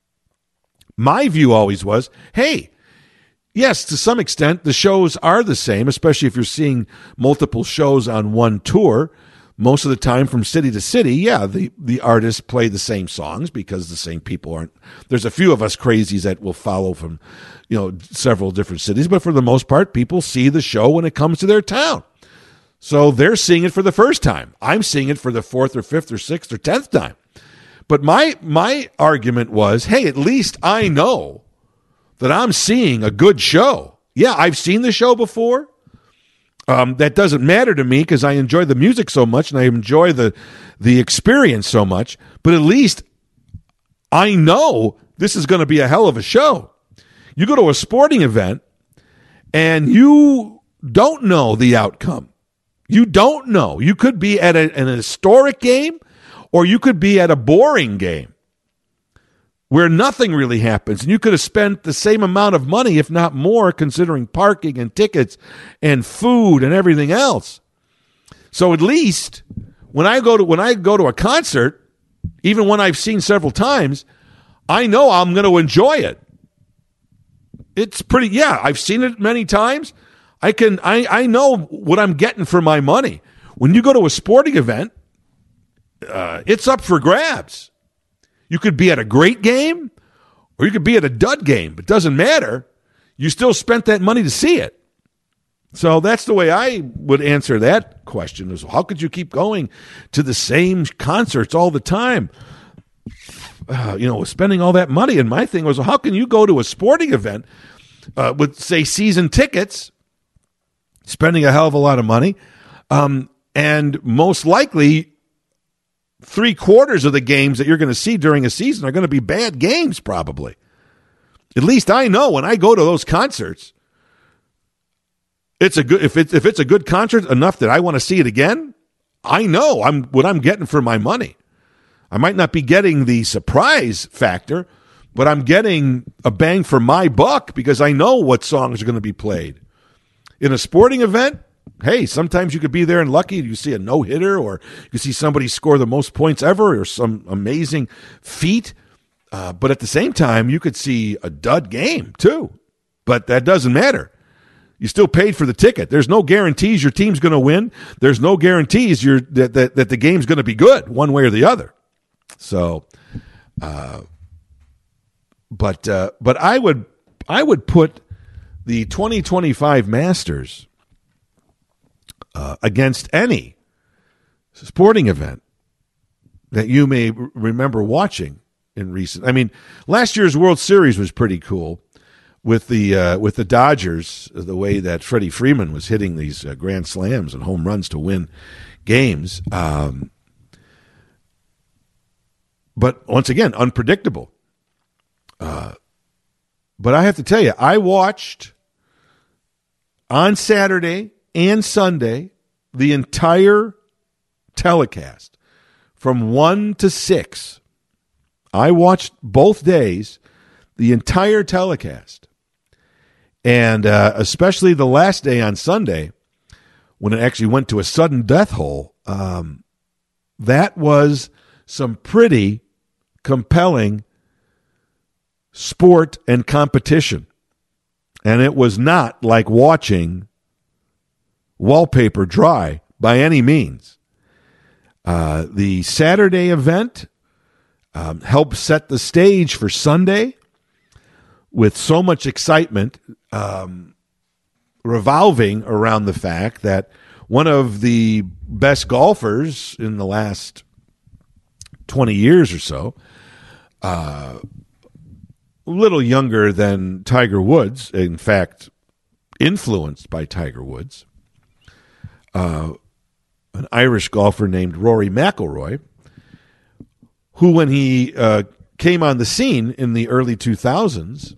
My view always was, hey, yes, to some extent, the shows are the same, especially if you're seeing multiple shows on one tour. Most of the time from city to city, yeah, the, the artists play the same songs because the same people aren't. There's a few of us crazies that will follow from, you know, several different cities, but for the most part, people see the show when it comes to their town. So they're seeing it for the first time. I'm seeing it for the fourth or fifth or sixth or tenth time. But my my argument was, hey, at least I know that I'm seeing a good show. Yeah, I've seen the show before. Um, that doesn't matter to me because I enjoy the music so much and I enjoy the the experience so much. But at least I know this is going to be a hell of a show. You go to a sporting event and you don't know the outcome. You don't know. You could be at a, an historic game or you could be at a boring game where nothing really happens. And you could have spent the same amount of money, if not more, considering parking and tickets and food and everything else. So at least when I go to when I go to a concert, even when I've seen several times, I know I'm going to enjoy it. It's pretty, yeah, I've seen it many times. I can I, I know what I'm getting for my money. When you go to a sporting event, uh, it's up for grabs. You could be at a great game or you could be at a dud game. It doesn't matter. You still spent that money to see it. So that's the way I would answer that question is how could you keep going to the same concerts all the time? Uh, you know, spending all that money. And my thing was, well, how can you go to a sporting event uh, with, say, season tickets, spending a hell of a lot of money, um, and most likely three quarters of the games that you're going to see during a season are going to be bad games, probably. At least I know when I go to those concerts, it's a good if it's if it's a good concert enough that I want to see it again. I know I'm what I'm getting for my money. I might not be getting the surprise factor, but I'm getting a bang for my buck because I know what songs are going to be played. In a sporting event, hey, sometimes you could be there and lucky. You see a no-hitter or you see somebody score the most points ever or some amazing feat. Uh, but at the same time, you could see a dud game too. But that doesn't matter. You still paid for the ticket. There's no guarantees your team's going to win. There's no guarantees you're, that, that, that the game's going to be good one way or the other. So, uh, but uh, but I would I would put the twenty twenty-five Masters uh, against any sporting event that you may r- remember watching in recent. I mean, last year's World Series was pretty cool with the uh, with the Dodgers, the way that Freddie Freeman was hitting these uh, grand slams and home runs to win games. Um, but once again, unpredictable. Uh, but I have to tell you, I watched on Saturday and Sunday the entire telecast from one to six. I watched both days, the entire telecast. And uh, especially the last day on Sunday, when it actually went to a sudden death hole, um, that was some pretty compelling sport and competition. And it was not like watching wallpaper dry by any means. Uh, the Saturday event um, helped set the stage for Sunday with so much excitement um, revolving around the fact that one of the best golfers in the last twenty years or so, uh, a little younger than Tiger Woods, in fact, influenced by Tiger Woods, uh, an Irish golfer named Rory McIlroy, who, when he uh, came on the scene in the early two thousands,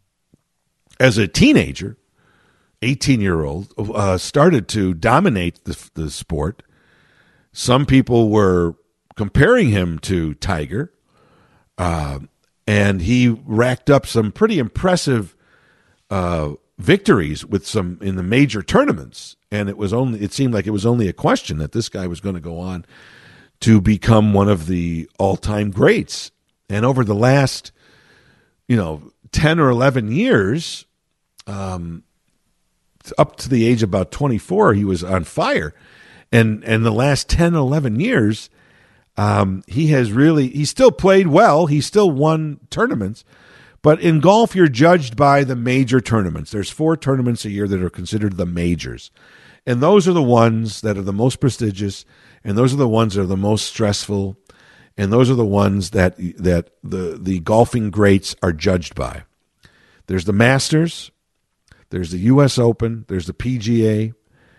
as a teenager, eighteen-year-old, uh, started to dominate the, the sport. Some people were comparing him to Tiger, uh, and he racked up some pretty impressive uh, victories with some in the major tournaments. And it was only it seemed like it was only a question that this guy was going to go on to become one of the all-time greats. And over the last, you know, ten or eleven years, um, up to the age of about twenty-four, he was on fire. And and the last ten, eleven years, um, he has really, he still played well. He still won tournaments. But in golf, you're judged by the major tournaments. There's four tournaments a year that are considered the majors. And those are the ones that are the most prestigious, and those are the ones that are the most stressful, and those are the ones that that the, the golfing greats are judged by. There's the Masters, there's the U S Open, there's the P G A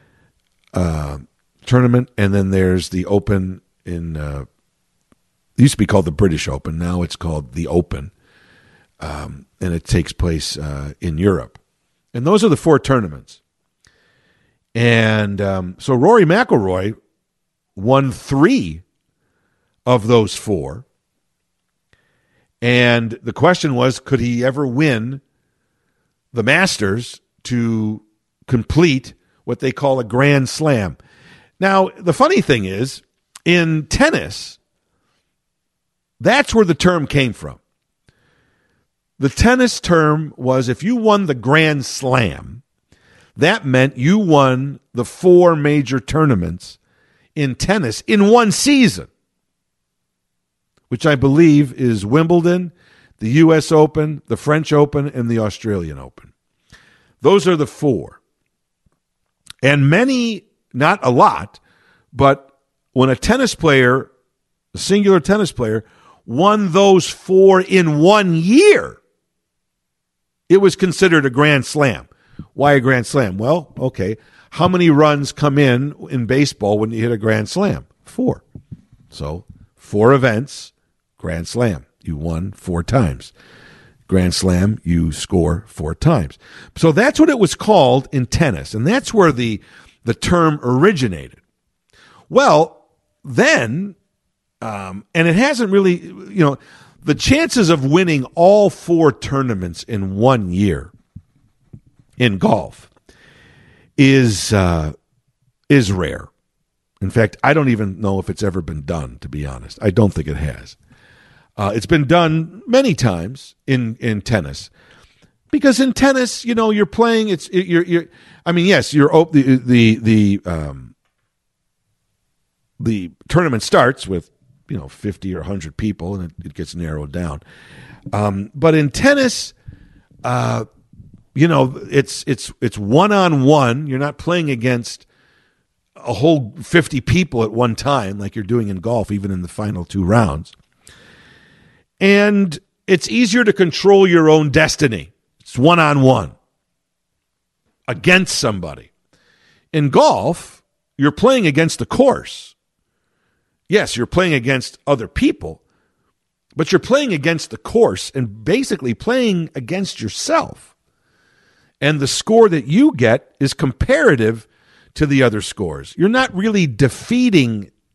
uh, tournament, and then there's the Open in, uh, it used to be called the British Open, now it's called the Open, um, and it takes place uh, in Europe. And those are the four tournaments. And um, so Rory McIlroy won three of those four. And the question was, could he ever win the Masters to complete what they call a Grand Slam? Now, the funny thing is, in tennis, that's where the term came from. The tennis term was if you won the Grand Slam, that meant you won the four major tournaments in tennis in one season, which I believe is Wimbledon, the U S Open, the French Open, and the Australian Open. Those are the four. And many, not a lot, but when a tennis player, a singular tennis player, won those four in one year, it was considered a Grand Slam. Why a Grand Slam? Well, okay. How many runs come in in baseball when you hit a Grand Slam? Four. So, four events, Grand Slam. You won four times. Grand Slam, you score four times. So that's what it was called in tennis, and that's where the, the term originated. Well, then, um, and it hasn't really, you know, the chances of winning all four tournaments in one year in golf is uh, is rare. In fact, I don't even know if it's ever been done, to be honest. I don't think it has. Uh, it's been done many times in, in tennis. Because in tennis, you know, you're playing, it's you're you're I mean, yes, you're op- the the the um the tournament starts with, you know, fifty or one hundred people, and it, it gets narrowed down. Um, but in tennis, uh you know, it's it's it's one-on-one. You're not playing against a whole fifty people at one time like you're doing in golf, even in the final two rounds. And it's easier to control your own destiny. It's one-on-one against somebody. In golf, you're playing against the course. Yes, you're playing against other people, but you're playing against the course and basically playing against yourself. And the score that you get is comparative to the other scores. You're not really defeating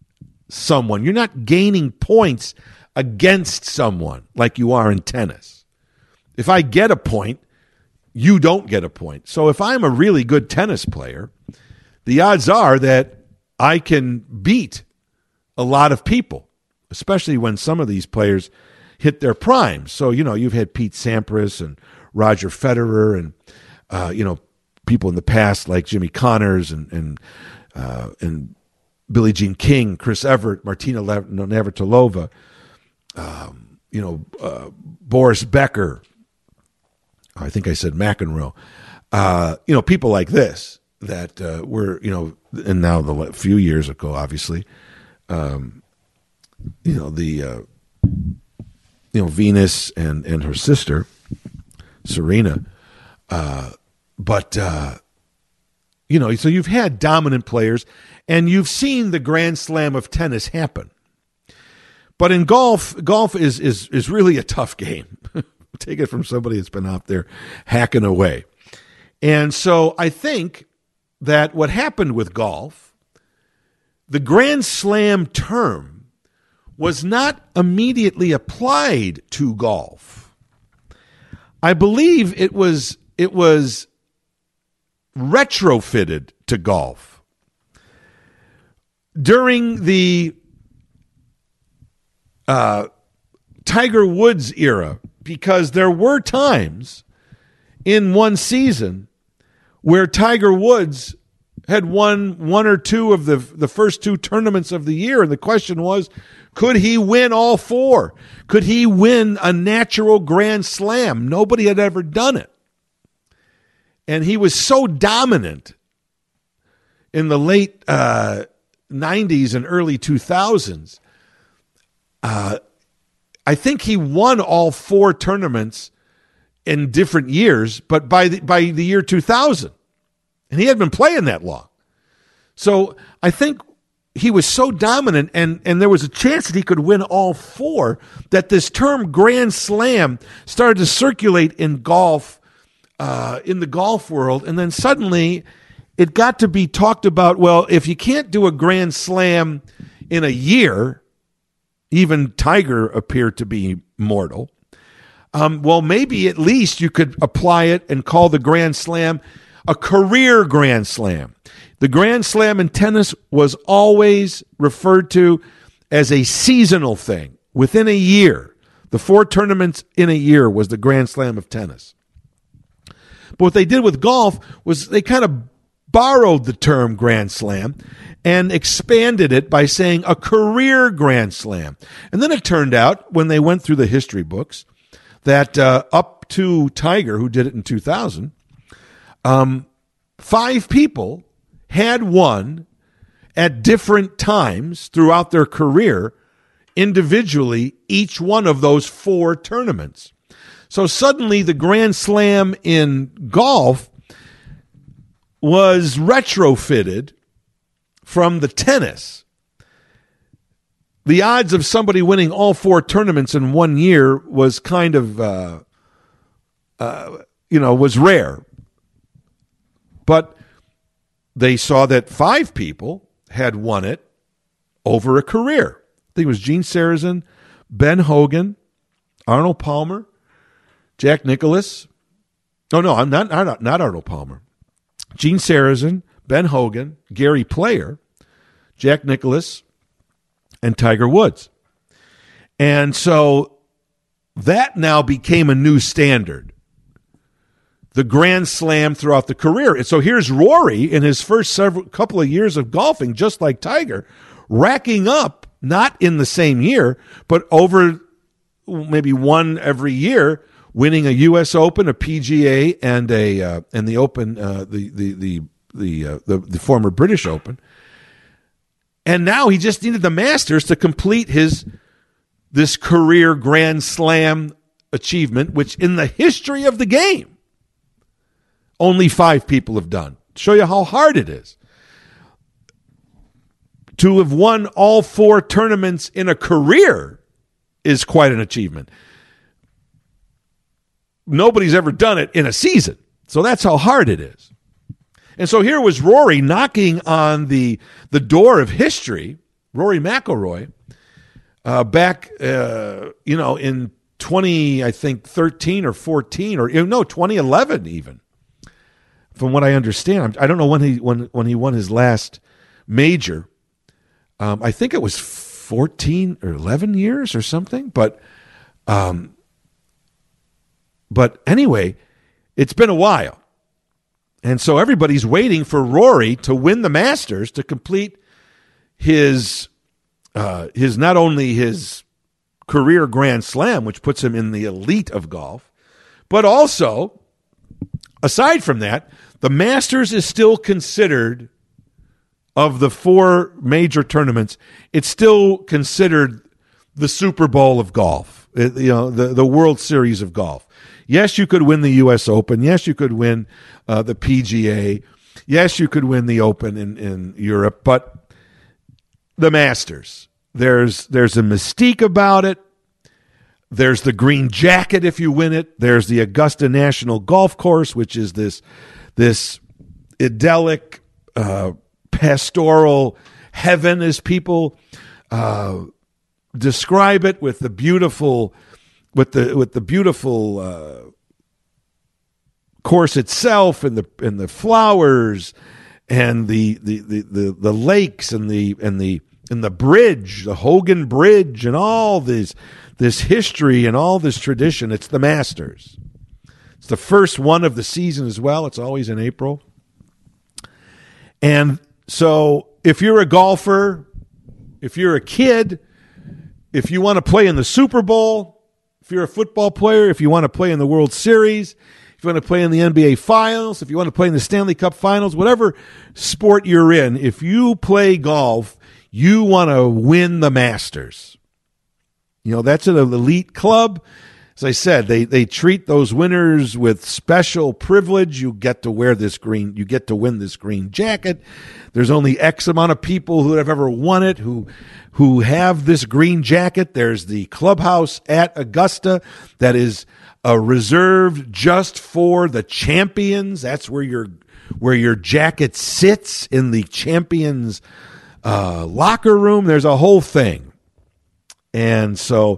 someone. You're not gaining points against someone like you are in tennis. If I get a point, you don't get a point. So if I'm a really good tennis player, the odds are that I can beat a lot of people, especially when some of these players hit their prime. So, you know, you've had Pete Sampras and Roger Federer and, uh, you know, people in the past like Jimmy Connors and and uh, and Billie Jean King, Chris Evert, Martina Navratilova, um, you know, uh, Boris Becker. I think I said McEnroe. Uh, you know, people like this that uh, were, you know, and now the few years ago, obviously, um, you know, the, uh, you know, Venus and, and her sister, Serena. Uh, but, uh, you know, so you've had dominant players and you've seen the Grand Slam of tennis happen. But in golf, golf is, is, is really a tough game. Take it from somebody that's been out there hacking away. And so I think that what happened with golf, the Grand Slam term was not immediately applied to golf. I believe it was it was retrofitted to golf. During the uh, Tiger Woods era, because there were times in one season where Tiger Woods had won one or two of the the first two tournaments of the year, and the question was, could he win all four? Could he win a natural Grand Slam? Nobody had ever done it. And he was so dominant in the late uh, nineties and early two thousands. Uh, I think he won all four tournaments in different years, but by the, by the year two thousand. And he had been playing that long. So I think he was so dominant, and, and there was a chance that he could win all four, that this term Grand Slam started to circulate in golf, uh, in the golf world. And then suddenly it got to be talked about, well, if you can't do a Grand Slam in a year, even Tiger appeared to be mortal, um, well, maybe at least you could apply it and call the Grand Slam a career Grand Slam. The Grand Slam in tennis was always referred to as a seasonal thing. Within a year, the four tournaments in a year was the Grand Slam of tennis. But what they did with golf was they kind of borrowed the term Grand Slam and expanded it by saying a career Grand Slam. And then it turned out, when they went through the history books, that uh, up to Tiger, who did it in two thousand, um, five people had won at different times throughout their career, individually, each one of those four tournaments. So suddenly the Grand Slam in golf was retrofitted from the tennis. The odds of somebody winning all four tournaments in one year was kind of, uh, uh, you know, was rare. But they saw that five people had won it over a career. I think it was Gene Sarazen, Ben Hogan, Arnold Palmer, Jack Nicklaus. Oh, no, I'm not, not, not Arnold Palmer. Gene Sarazen, Ben Hogan, Gary Player, Jack Nicklaus, and Tiger Woods. And so that now became a new standard. The Grand Slam throughout the career. And so here's Rory in his first several couple of years of golfing, just like Tiger, racking up, not in the same year, but over maybe one every year, winning a U S Open, a P G A, and a uh, and the Open, uh, the the the the, uh, the the former British Open. And now he just needed the Masters to complete his this career Grand Slam achievement, which in the history of the game, only five people have done. Show you how hard it is. To have won all four tournaments in a career is quite an achievement. Nobody's ever done it in a season. So that's how hard it is. And so here was Rory knocking on the, the door of history Rory McIlroy, uh, back, uh, you know, in twenty, I think thirteen or fourteen, or no, twenty eleven even. From what I understand, I don't know when he when when he won his last major. Um, I think it was fourteen or eleven years or something. But, um, but anyway, it's been a while, and so everybody's waiting for Rory to win the Masters to complete his uh, his not only his career Grand Slam, which puts him in the elite of golf, but also, aside from that, the Masters is still considered, of the four major tournaments, it's still considered the Super Bowl of golf, it, you know, the, the World Series of golf. Yes, you could win the U S Open. Yes, you could win uh, the P G A. Yes, you could win the Open in, in Europe, but the Masters, there's there's a mystique about it. There's the green jacket if you win it. There's the Augusta National Golf Course, which is this this idyllic, uh, pastoral heaven, as people uh, describe it, with the beautiful, with the with the beautiful uh, course itself, and the and the flowers, and the the, the, the the lakes, and the and the and the bridge, the Hogan Bridge, and all this this history and all this tradition. It's the Masters. It's the first one of the season as well. It's always in April. And so if you're a golfer, if you're a kid, if you want to play in the Super Bowl, if you're a football player, if you want to play in the World Series, if you want to play in the N B A Finals, if you want to play in the Stanley Cup Finals, whatever sport you're in, if you play golf, you want to win the Masters. You know, that's an elite club. As I said, they, they treat those winners with special privilege. You get to wear this green, you get to win this green jacket. There's only X amount of people who have ever won it who who have this green jacket. There's the clubhouse at Augusta that is uh, reserved just for the champions. That's where your where your jacket sits, in the champions uh, locker room. There's a whole thing. And so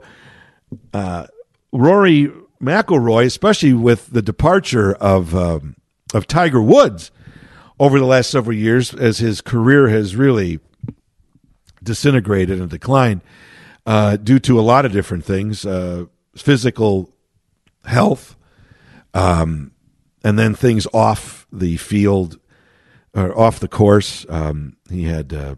uh Rory McIlroy, especially with the departure of um, of Tiger Woods over the last several years, as his career has really disintegrated and declined uh, due to a lot of different things, uh, physical health, um, and then things off the field or off the course. Um, he had uh,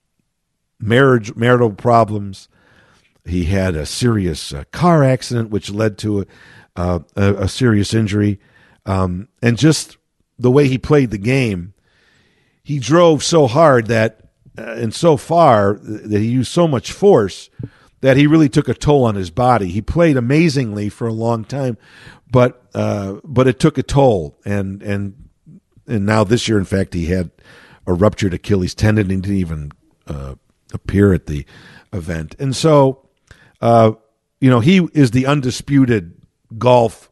marriage, marital problems. He had a serious uh, car accident, which led to a, uh, a, a serious injury. Um, and just the way he played the game, he drove so hard that, uh, and so far, that he used so much force that he really took a toll on his body. He played amazingly for a long time, but uh, but it took a toll. And, and, and now this year, in fact, he had a ruptured Achilles tendon and didn't even uh, appear at the event. And so, Uh, you know, he is the undisputed golf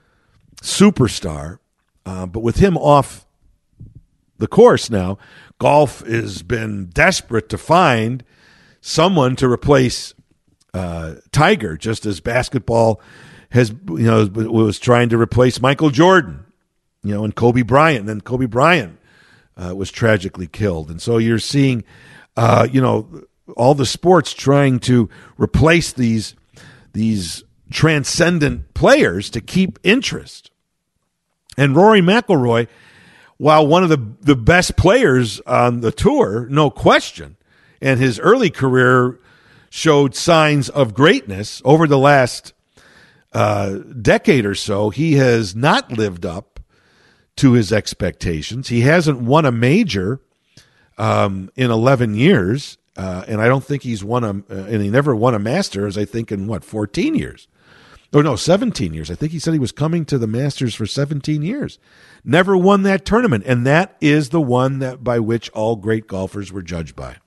superstar, uh, but with him off the course now, golf has been desperate to find someone to replace uh, Tiger, just as basketball has, you know, was trying to replace Michael Jordan, you know, and Kobe Bryant. And then Kobe Bryant uh, was tragically killed. And so you're seeing, uh, you know, all the sports trying to replace these these transcendent players to keep interest. And Rory McIlroy, while one of the, the best players on the tour, no question, and his early career showed signs of greatness, over the last uh, decade or so, he has not lived up to his expectations. He hasn't won a major um, in eleven years. Uh, and I don't think he's won a, uh, and he never won a Masters, I think, in what, fourteen years? Oh, no, seventeen years. I think he said he was coming to the Masters for seventeen years. Never won that tournament. And that is the one that by which all great golfers were judged by.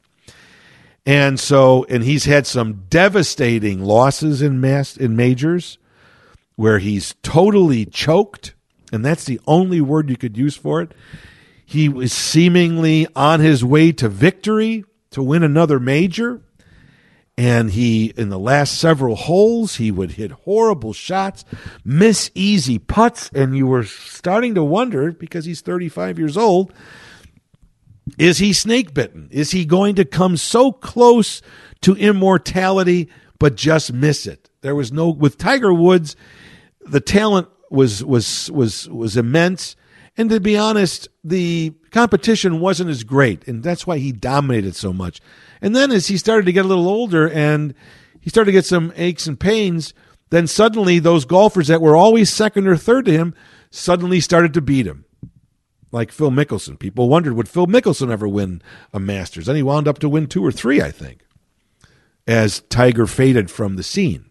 And so, and he's had some devastating losses in mass, in majors where he's totally choked. And that's the only word you could use for it. He was seemingly on his way to victory, to win another major. And he, in the last several holes, he would hit horrible shots, miss easy putts, and you were starting to wonder, because he's thirty-five years old, is he snake bitten? Is he going to come so close to immortality but just miss it? There was no, with Tiger Woods, the talent was was was was immense, and to be honest, the competition wasn't as great, and that's why he dominated so much. And then as he started to get a little older and he started to get some aches and pains, then suddenly those golfers that were always second or third to him suddenly started to beat him. Like Phil Mickelson. People wondered, would Phil Mickelson ever win a Masters? And he wound up to win two or three, I think, as Tiger faded from the scene.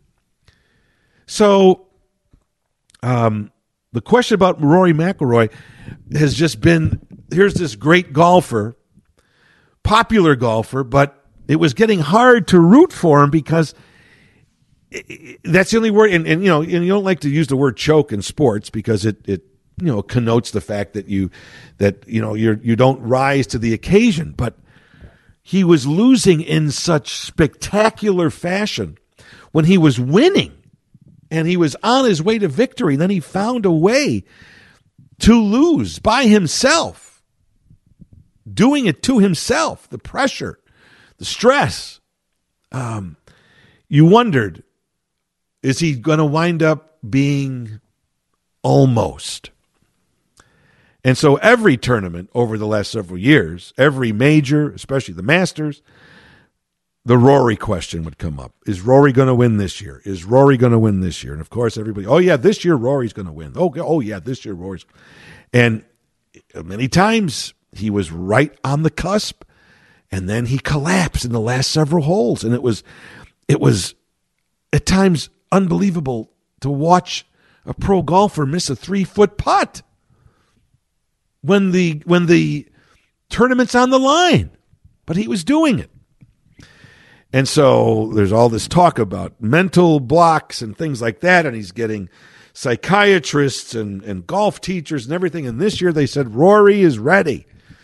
So um, the question about Rory McIlroy has just been, here's this great golfer, popular golfer, but it was getting hard to root for him because that's the only word. And, and you know, and you don't like to use the word choke in sports because it, it you know connotes the fact that you that you know you're you don't rise to the occasion. But he was losing in such spectacular fashion when he was winning, and he was on his way to victory. Then he found a way to lose by himself, doing it to himself. The pressure, the stress. Um, you wondered, is he going to wind up being almost? And so every tournament over the last several years, every major, especially the Masters, the Rory question would come up. Is Rory going to win this year? Is Rory going to win this year? And of course, everybody, oh yeah, this year Rory's going to win. Oh, oh yeah, this year Rory's. And many times he was right on the cusp, and then he collapsed in the last several holes. And it was, it was at times unbelievable to watch a pro golfer miss a three-foot putt when the when the tournament's on the line. But he was doing it. And so there's all this talk about mental blocks and things like that, and he's getting psychiatrists and, and golf teachers and everything. And this year they said, Rory is ready.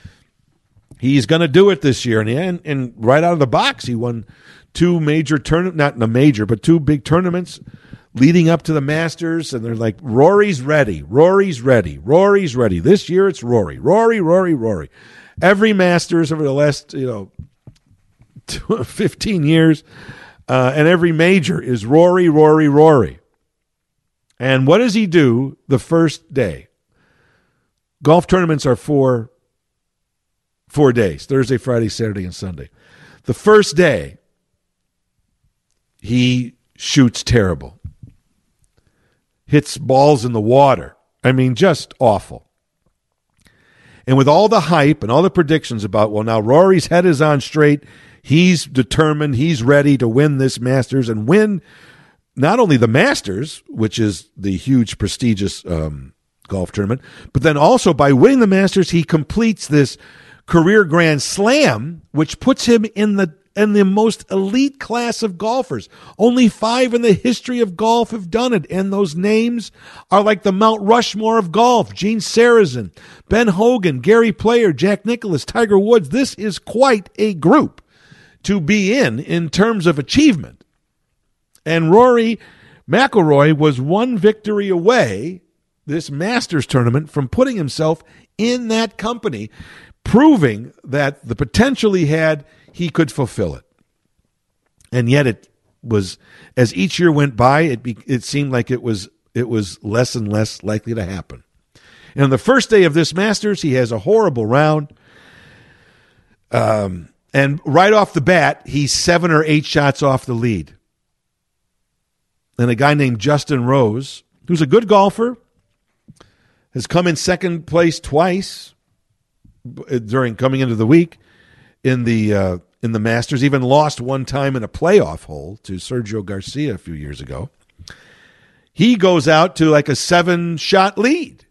He's going to do it this year. And, he, and, and right out of the box, he won two major tournaments, not in a major, but two big tournaments leading up to the Masters. And they're like, Rory's ready. Rory's ready. Rory's ready. This year it's Rory. Rory, Rory, Rory. Every Masters over the last, you know, fifteen years, uh, and every major is Rory, Rory, Rory. And what does he do the first day? Golf tournaments are four Four days, Thursday, Friday, Saturday, and Sunday. The first day, he shoots terrible. Hits balls in the water. I mean, just awful. And with all the hype and all the predictions about, well, now Rory's head is on straight. He's determined. He's ready to win this Masters and win not only the Masters, which is the huge, prestigious um, golf tournament, but then also by winning the Masters, he completes this career Grand Slam, which puts him in the in the most elite class of golfers. Only five in the history of golf have done it, and those names are like the Mount Rushmore of golf. Gene Sarazen, Ben Hogan, Gary Player, Jack Nicklaus, Tiger Woods. This is quite a group to be in in terms of achievement. And Rory McIlroy was one victory away, this Masters tournament, from putting himself in that company, proving that the potential he had, he could fulfill it. And yet it was, as each year went by, it be, it seemed like it was it was less and less likely to happen. And on the first day of this Masters, he has a horrible round. Um, and right off the bat, he's seven or eight shots off the lead. And a guy named Justin Rose, who's a good golfer, has come in second place twice during coming into the week in the uh, in the Masters, even lost one time in a playoff hole to Sergio Garcia a few years ago. He goes out to like a seven-shot lead.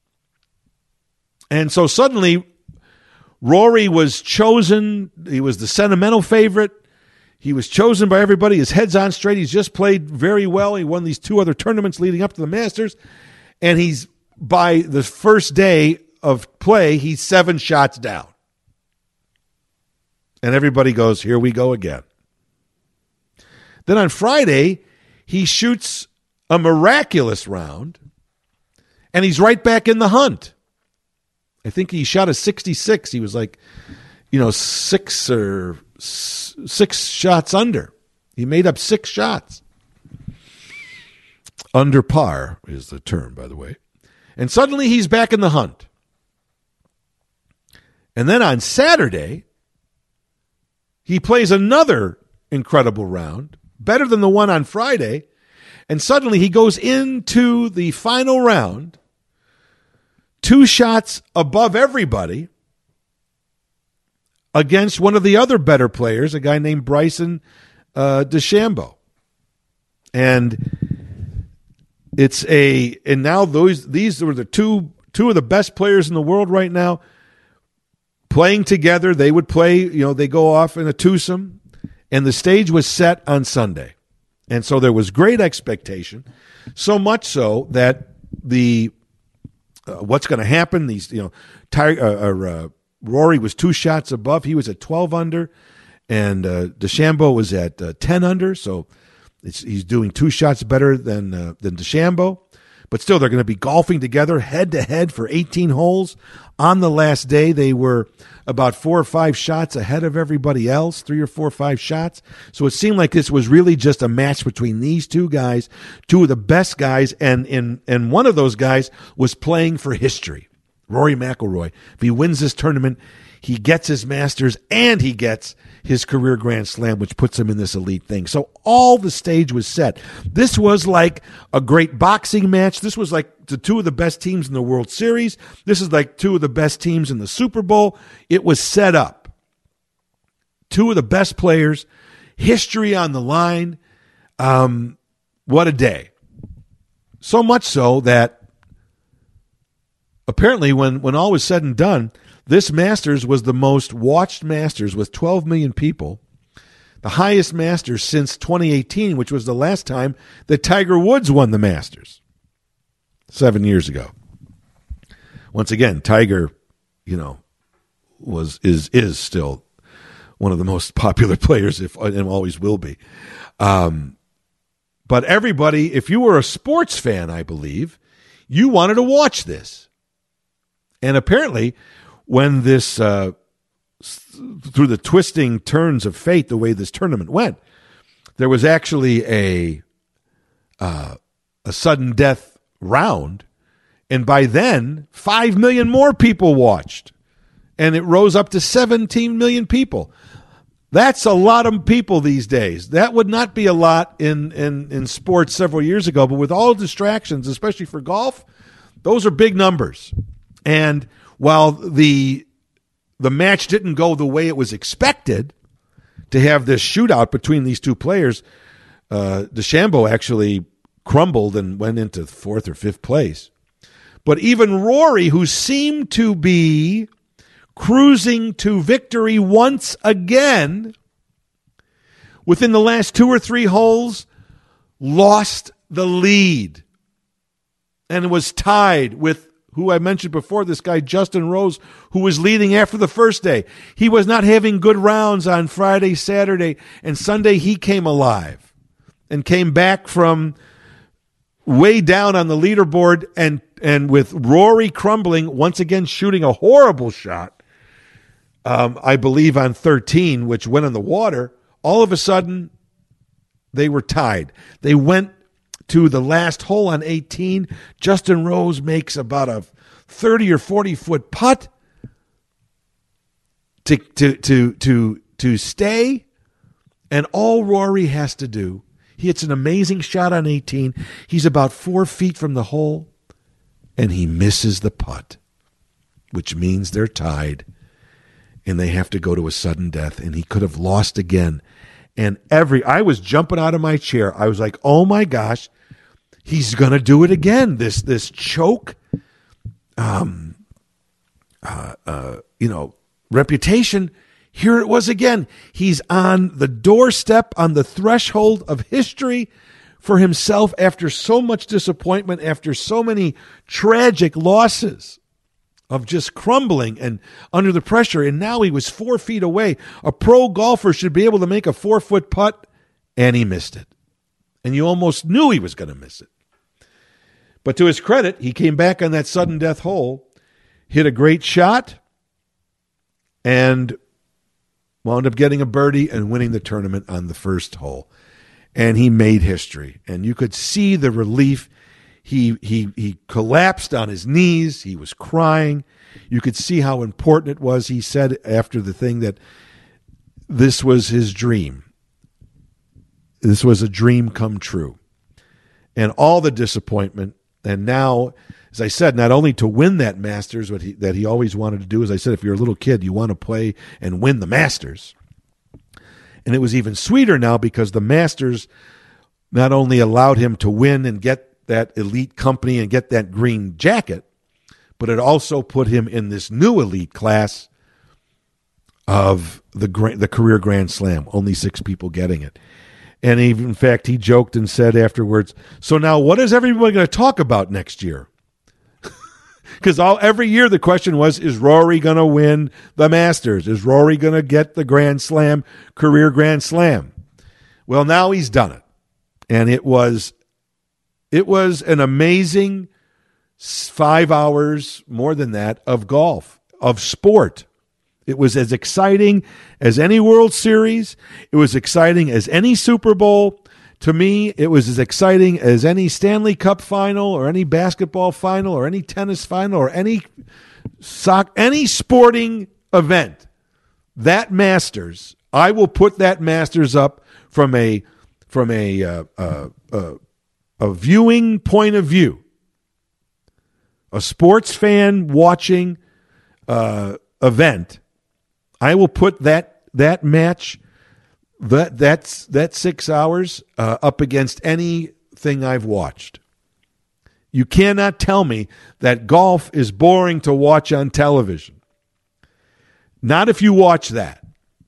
And so suddenly, Rory was chosen. He was the sentimental favorite. He was chosen by everybody. His head's on straight. He's just played very well. He won these two other tournaments leading up to the Masters. And he's, by the first day of play, he's seven shots down. And everybody goes, here we go again. Then on Friday, he shoots a miraculous round, and he's right back in the hunt. I think he shot a sixty-six. He was like, you know, six or s- six shots under. He made up six shots. Under par is the term, by the way. And suddenly he's back in the hunt. And then on Saturday, he plays another incredible round, better than the one on Friday, and suddenly he goes into the final round, two shots above everybody, against one of the other better players, a guy named Bryson uh, DeChambeau. And it's a and now those these were the two two of the best players in the world right now playing together. They would play, you know, they go off in a twosome, and the stage was set on Sunday. And so there was great expectation, so much so that the uh, what's going to happen, these, you know, Tiger, uh, uh, Rory was two shots above. He was at twelve under, and uh, DeChambeau was at uh, ten under, so it's, he's doing two shots better than uh, than DeChambeau. But still, they're going to be golfing together head-to-head for eighteen holes. On the last day, they were about four or five shots ahead of everybody else, three or four or five shots. So it seemed like this was really just a match between these two guys, two of the best guys, and, and, and one of those guys was playing for history, Rory McIlroy. If he wins this tournament, he gets his Masters and he gets his career Grand Slam, which puts him in this elite thing. So all the stage was set. This was like a great boxing match. This was like the two of the best teams in the World Series. This is like two of the best teams in the Super Bowl. It was set up. Two of the best players, history on the line. Um, what a day. So much so that apparently when, when all was said and done, this Masters was the most watched Masters with twelve million people, the highest Masters since twenty eighteen, which was the last time that Tiger Woods won the Masters, seven years ago. Once again, Tiger, you know, was is is still one of the most popular players, if and always will be. Um, but everybody, if you were a sports fan, I believe, you wanted to watch this, and apparently, when this, uh, through the twisting turns of fate, the way this tournament went, there was actually a uh, a sudden death round, and by then, five million more people watched, and it rose up to seventeen million people. That's a lot of people these days. That would not be a lot in, in, in sports several years ago, but with all distractions, especially for golf, those are big numbers. And while the the match didn't go the way it was expected, to have this shootout between these two players, uh, DeChambeau actually crumbled and went into fourth or fifth place. But even Rory, who seemed to be cruising to victory once again, within the last two or three holes, lost the lead and was tied with who I mentioned before, this guy Justin Rose, who was leading after the first day. He was not having good rounds on Friday, Saturday, and Sunday he came alive and came back from way down on the leaderboard, and, and with Rory crumbling, once again shooting a horrible shot, um, I believe on thirteen, which went in the water, all of a sudden they were tied. They went to the last hole on eighteen. Justin Rose makes about a thirty or forty foot putt to to to to to stay, and all Rory has to do, he hits an amazing shot on eighteen. He's about four feet from the hole, and he misses the putt, which means they're tied, and they have to go to a sudden death. And he could have lost again. And every I was jumping out of my chair. I was like, "Oh my gosh, he's gonna do it again!" This this choke, um, uh, uh, you know, reputation. Here it was again. He's on the doorstep, on the threshold of history for himself after so much disappointment, after so many tragic losses of just crumbling and under the pressure, and now he was four feet away. A pro golfer should be able to make a four-foot putt, and he missed it. And you almost knew he was going to miss it. But to his credit, he came back on that sudden death hole, hit a great shot, and wound up getting a birdie and winning the tournament on the first hole. And he made history. And you could see the relief. He he he collapsed on his knees. He was crying. You could see how important it was. He said after the thing that this was his dream. This was a dream come true. And all the disappointment. And now, as I said, not only to win that Masters, what he, that he always wanted to do, as I said, if you're a little kid, you want to play and win the Masters. And it was even sweeter now because the Masters not only allowed him to win and get that elite company and get that green jacket, but it also put him in this new elite class of the the career Grand Slam, only six people getting it. And he, in fact, he joked and said afterwards, so now what is everybody going to talk about next year? Because all every year the question was, is Rory going to win the Masters? Is Rory going to get the Grand Slam, career Grand Slam? Well, now he's done it. And it was it was an amazing five hours, more than that, of golf, of sport. It was as exciting as any World Series. It was exciting as any Super Bowl. To me, it was as exciting as any Stanley Cup final or any basketball final or any tennis final or any soc- any sporting event. That Masters, I will put that Masters up from a from a uh, uh, uh, a viewing point of view. A sports fan watching uh, event. I will put that that match, that that's that six hours uh, up against anything I've watched. You cannot tell me that golf is boring to watch on television. Not if you watch that.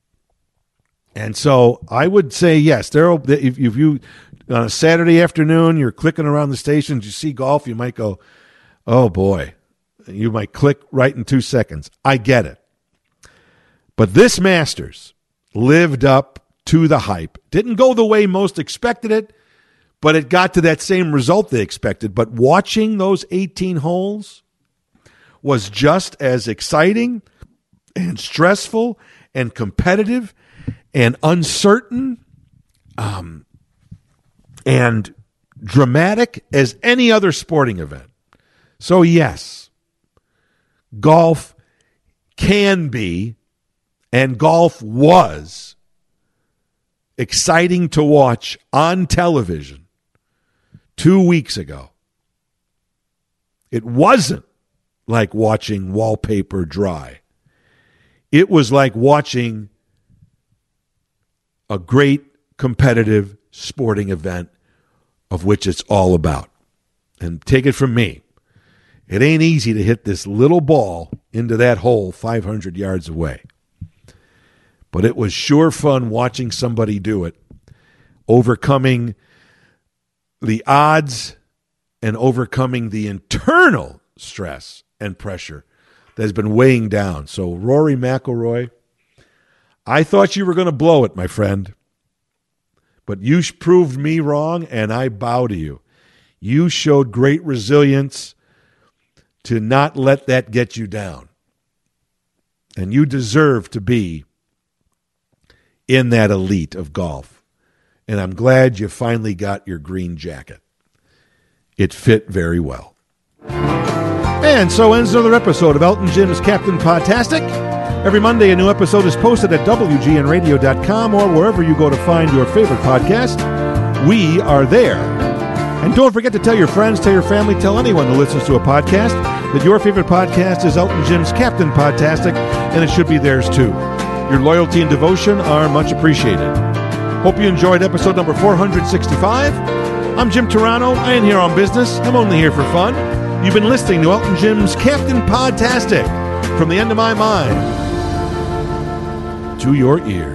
And so I would say yes. There, if, if you on a Saturday afternoon you're clicking around the stations, you see golf, you might go, "Oh boy," you might click right in two seconds. I get it. But this Masters lived up to the hype. Didn't go the way most expected it, but it got to that same result they expected. But watching those eighteen holes was just as exciting and stressful and competitive and uncertain um, and dramatic as any other sporting event. So yes, golf can be, and golf was, exciting to watch on television two weeks ago. It wasn't like watching wallpaper dry. It was like watching a great competitive sporting event of which it's all about. And take it from me, it ain't easy to hit this little ball into that hole five hundred yards away. But it was sure fun watching somebody do it, overcoming the odds and overcoming the internal stress and pressure that has been weighing down. So, Rory McIlroy, I thought you were going to blow it, my friend. But you proved me wrong, and I bow to you. You showed great resilience to not let that get you down. And you deserve to be in that elite of golf. And I'm glad you finally got your green jacket. It fit very well. And so ends another episode of Elton Jim's Captain Podtastic. Every Monday, a new episode is posted at W G N radio dot com or wherever you go to find your favorite podcast. We are there. And don't forget to tell your friends, tell your family, tell anyone who listens to a podcast that your favorite podcast is Elton Jim's Captain Podtastic, and it should be theirs too. Your loyalty and devotion are much appreciated. Hope you enjoyed episode number four sixty-five. I'm Jim Turano. I ain't here on business. I'm only here for fun. You've been listening to Elton Jim's Captain Podtastic, from the end of my mind to your ears.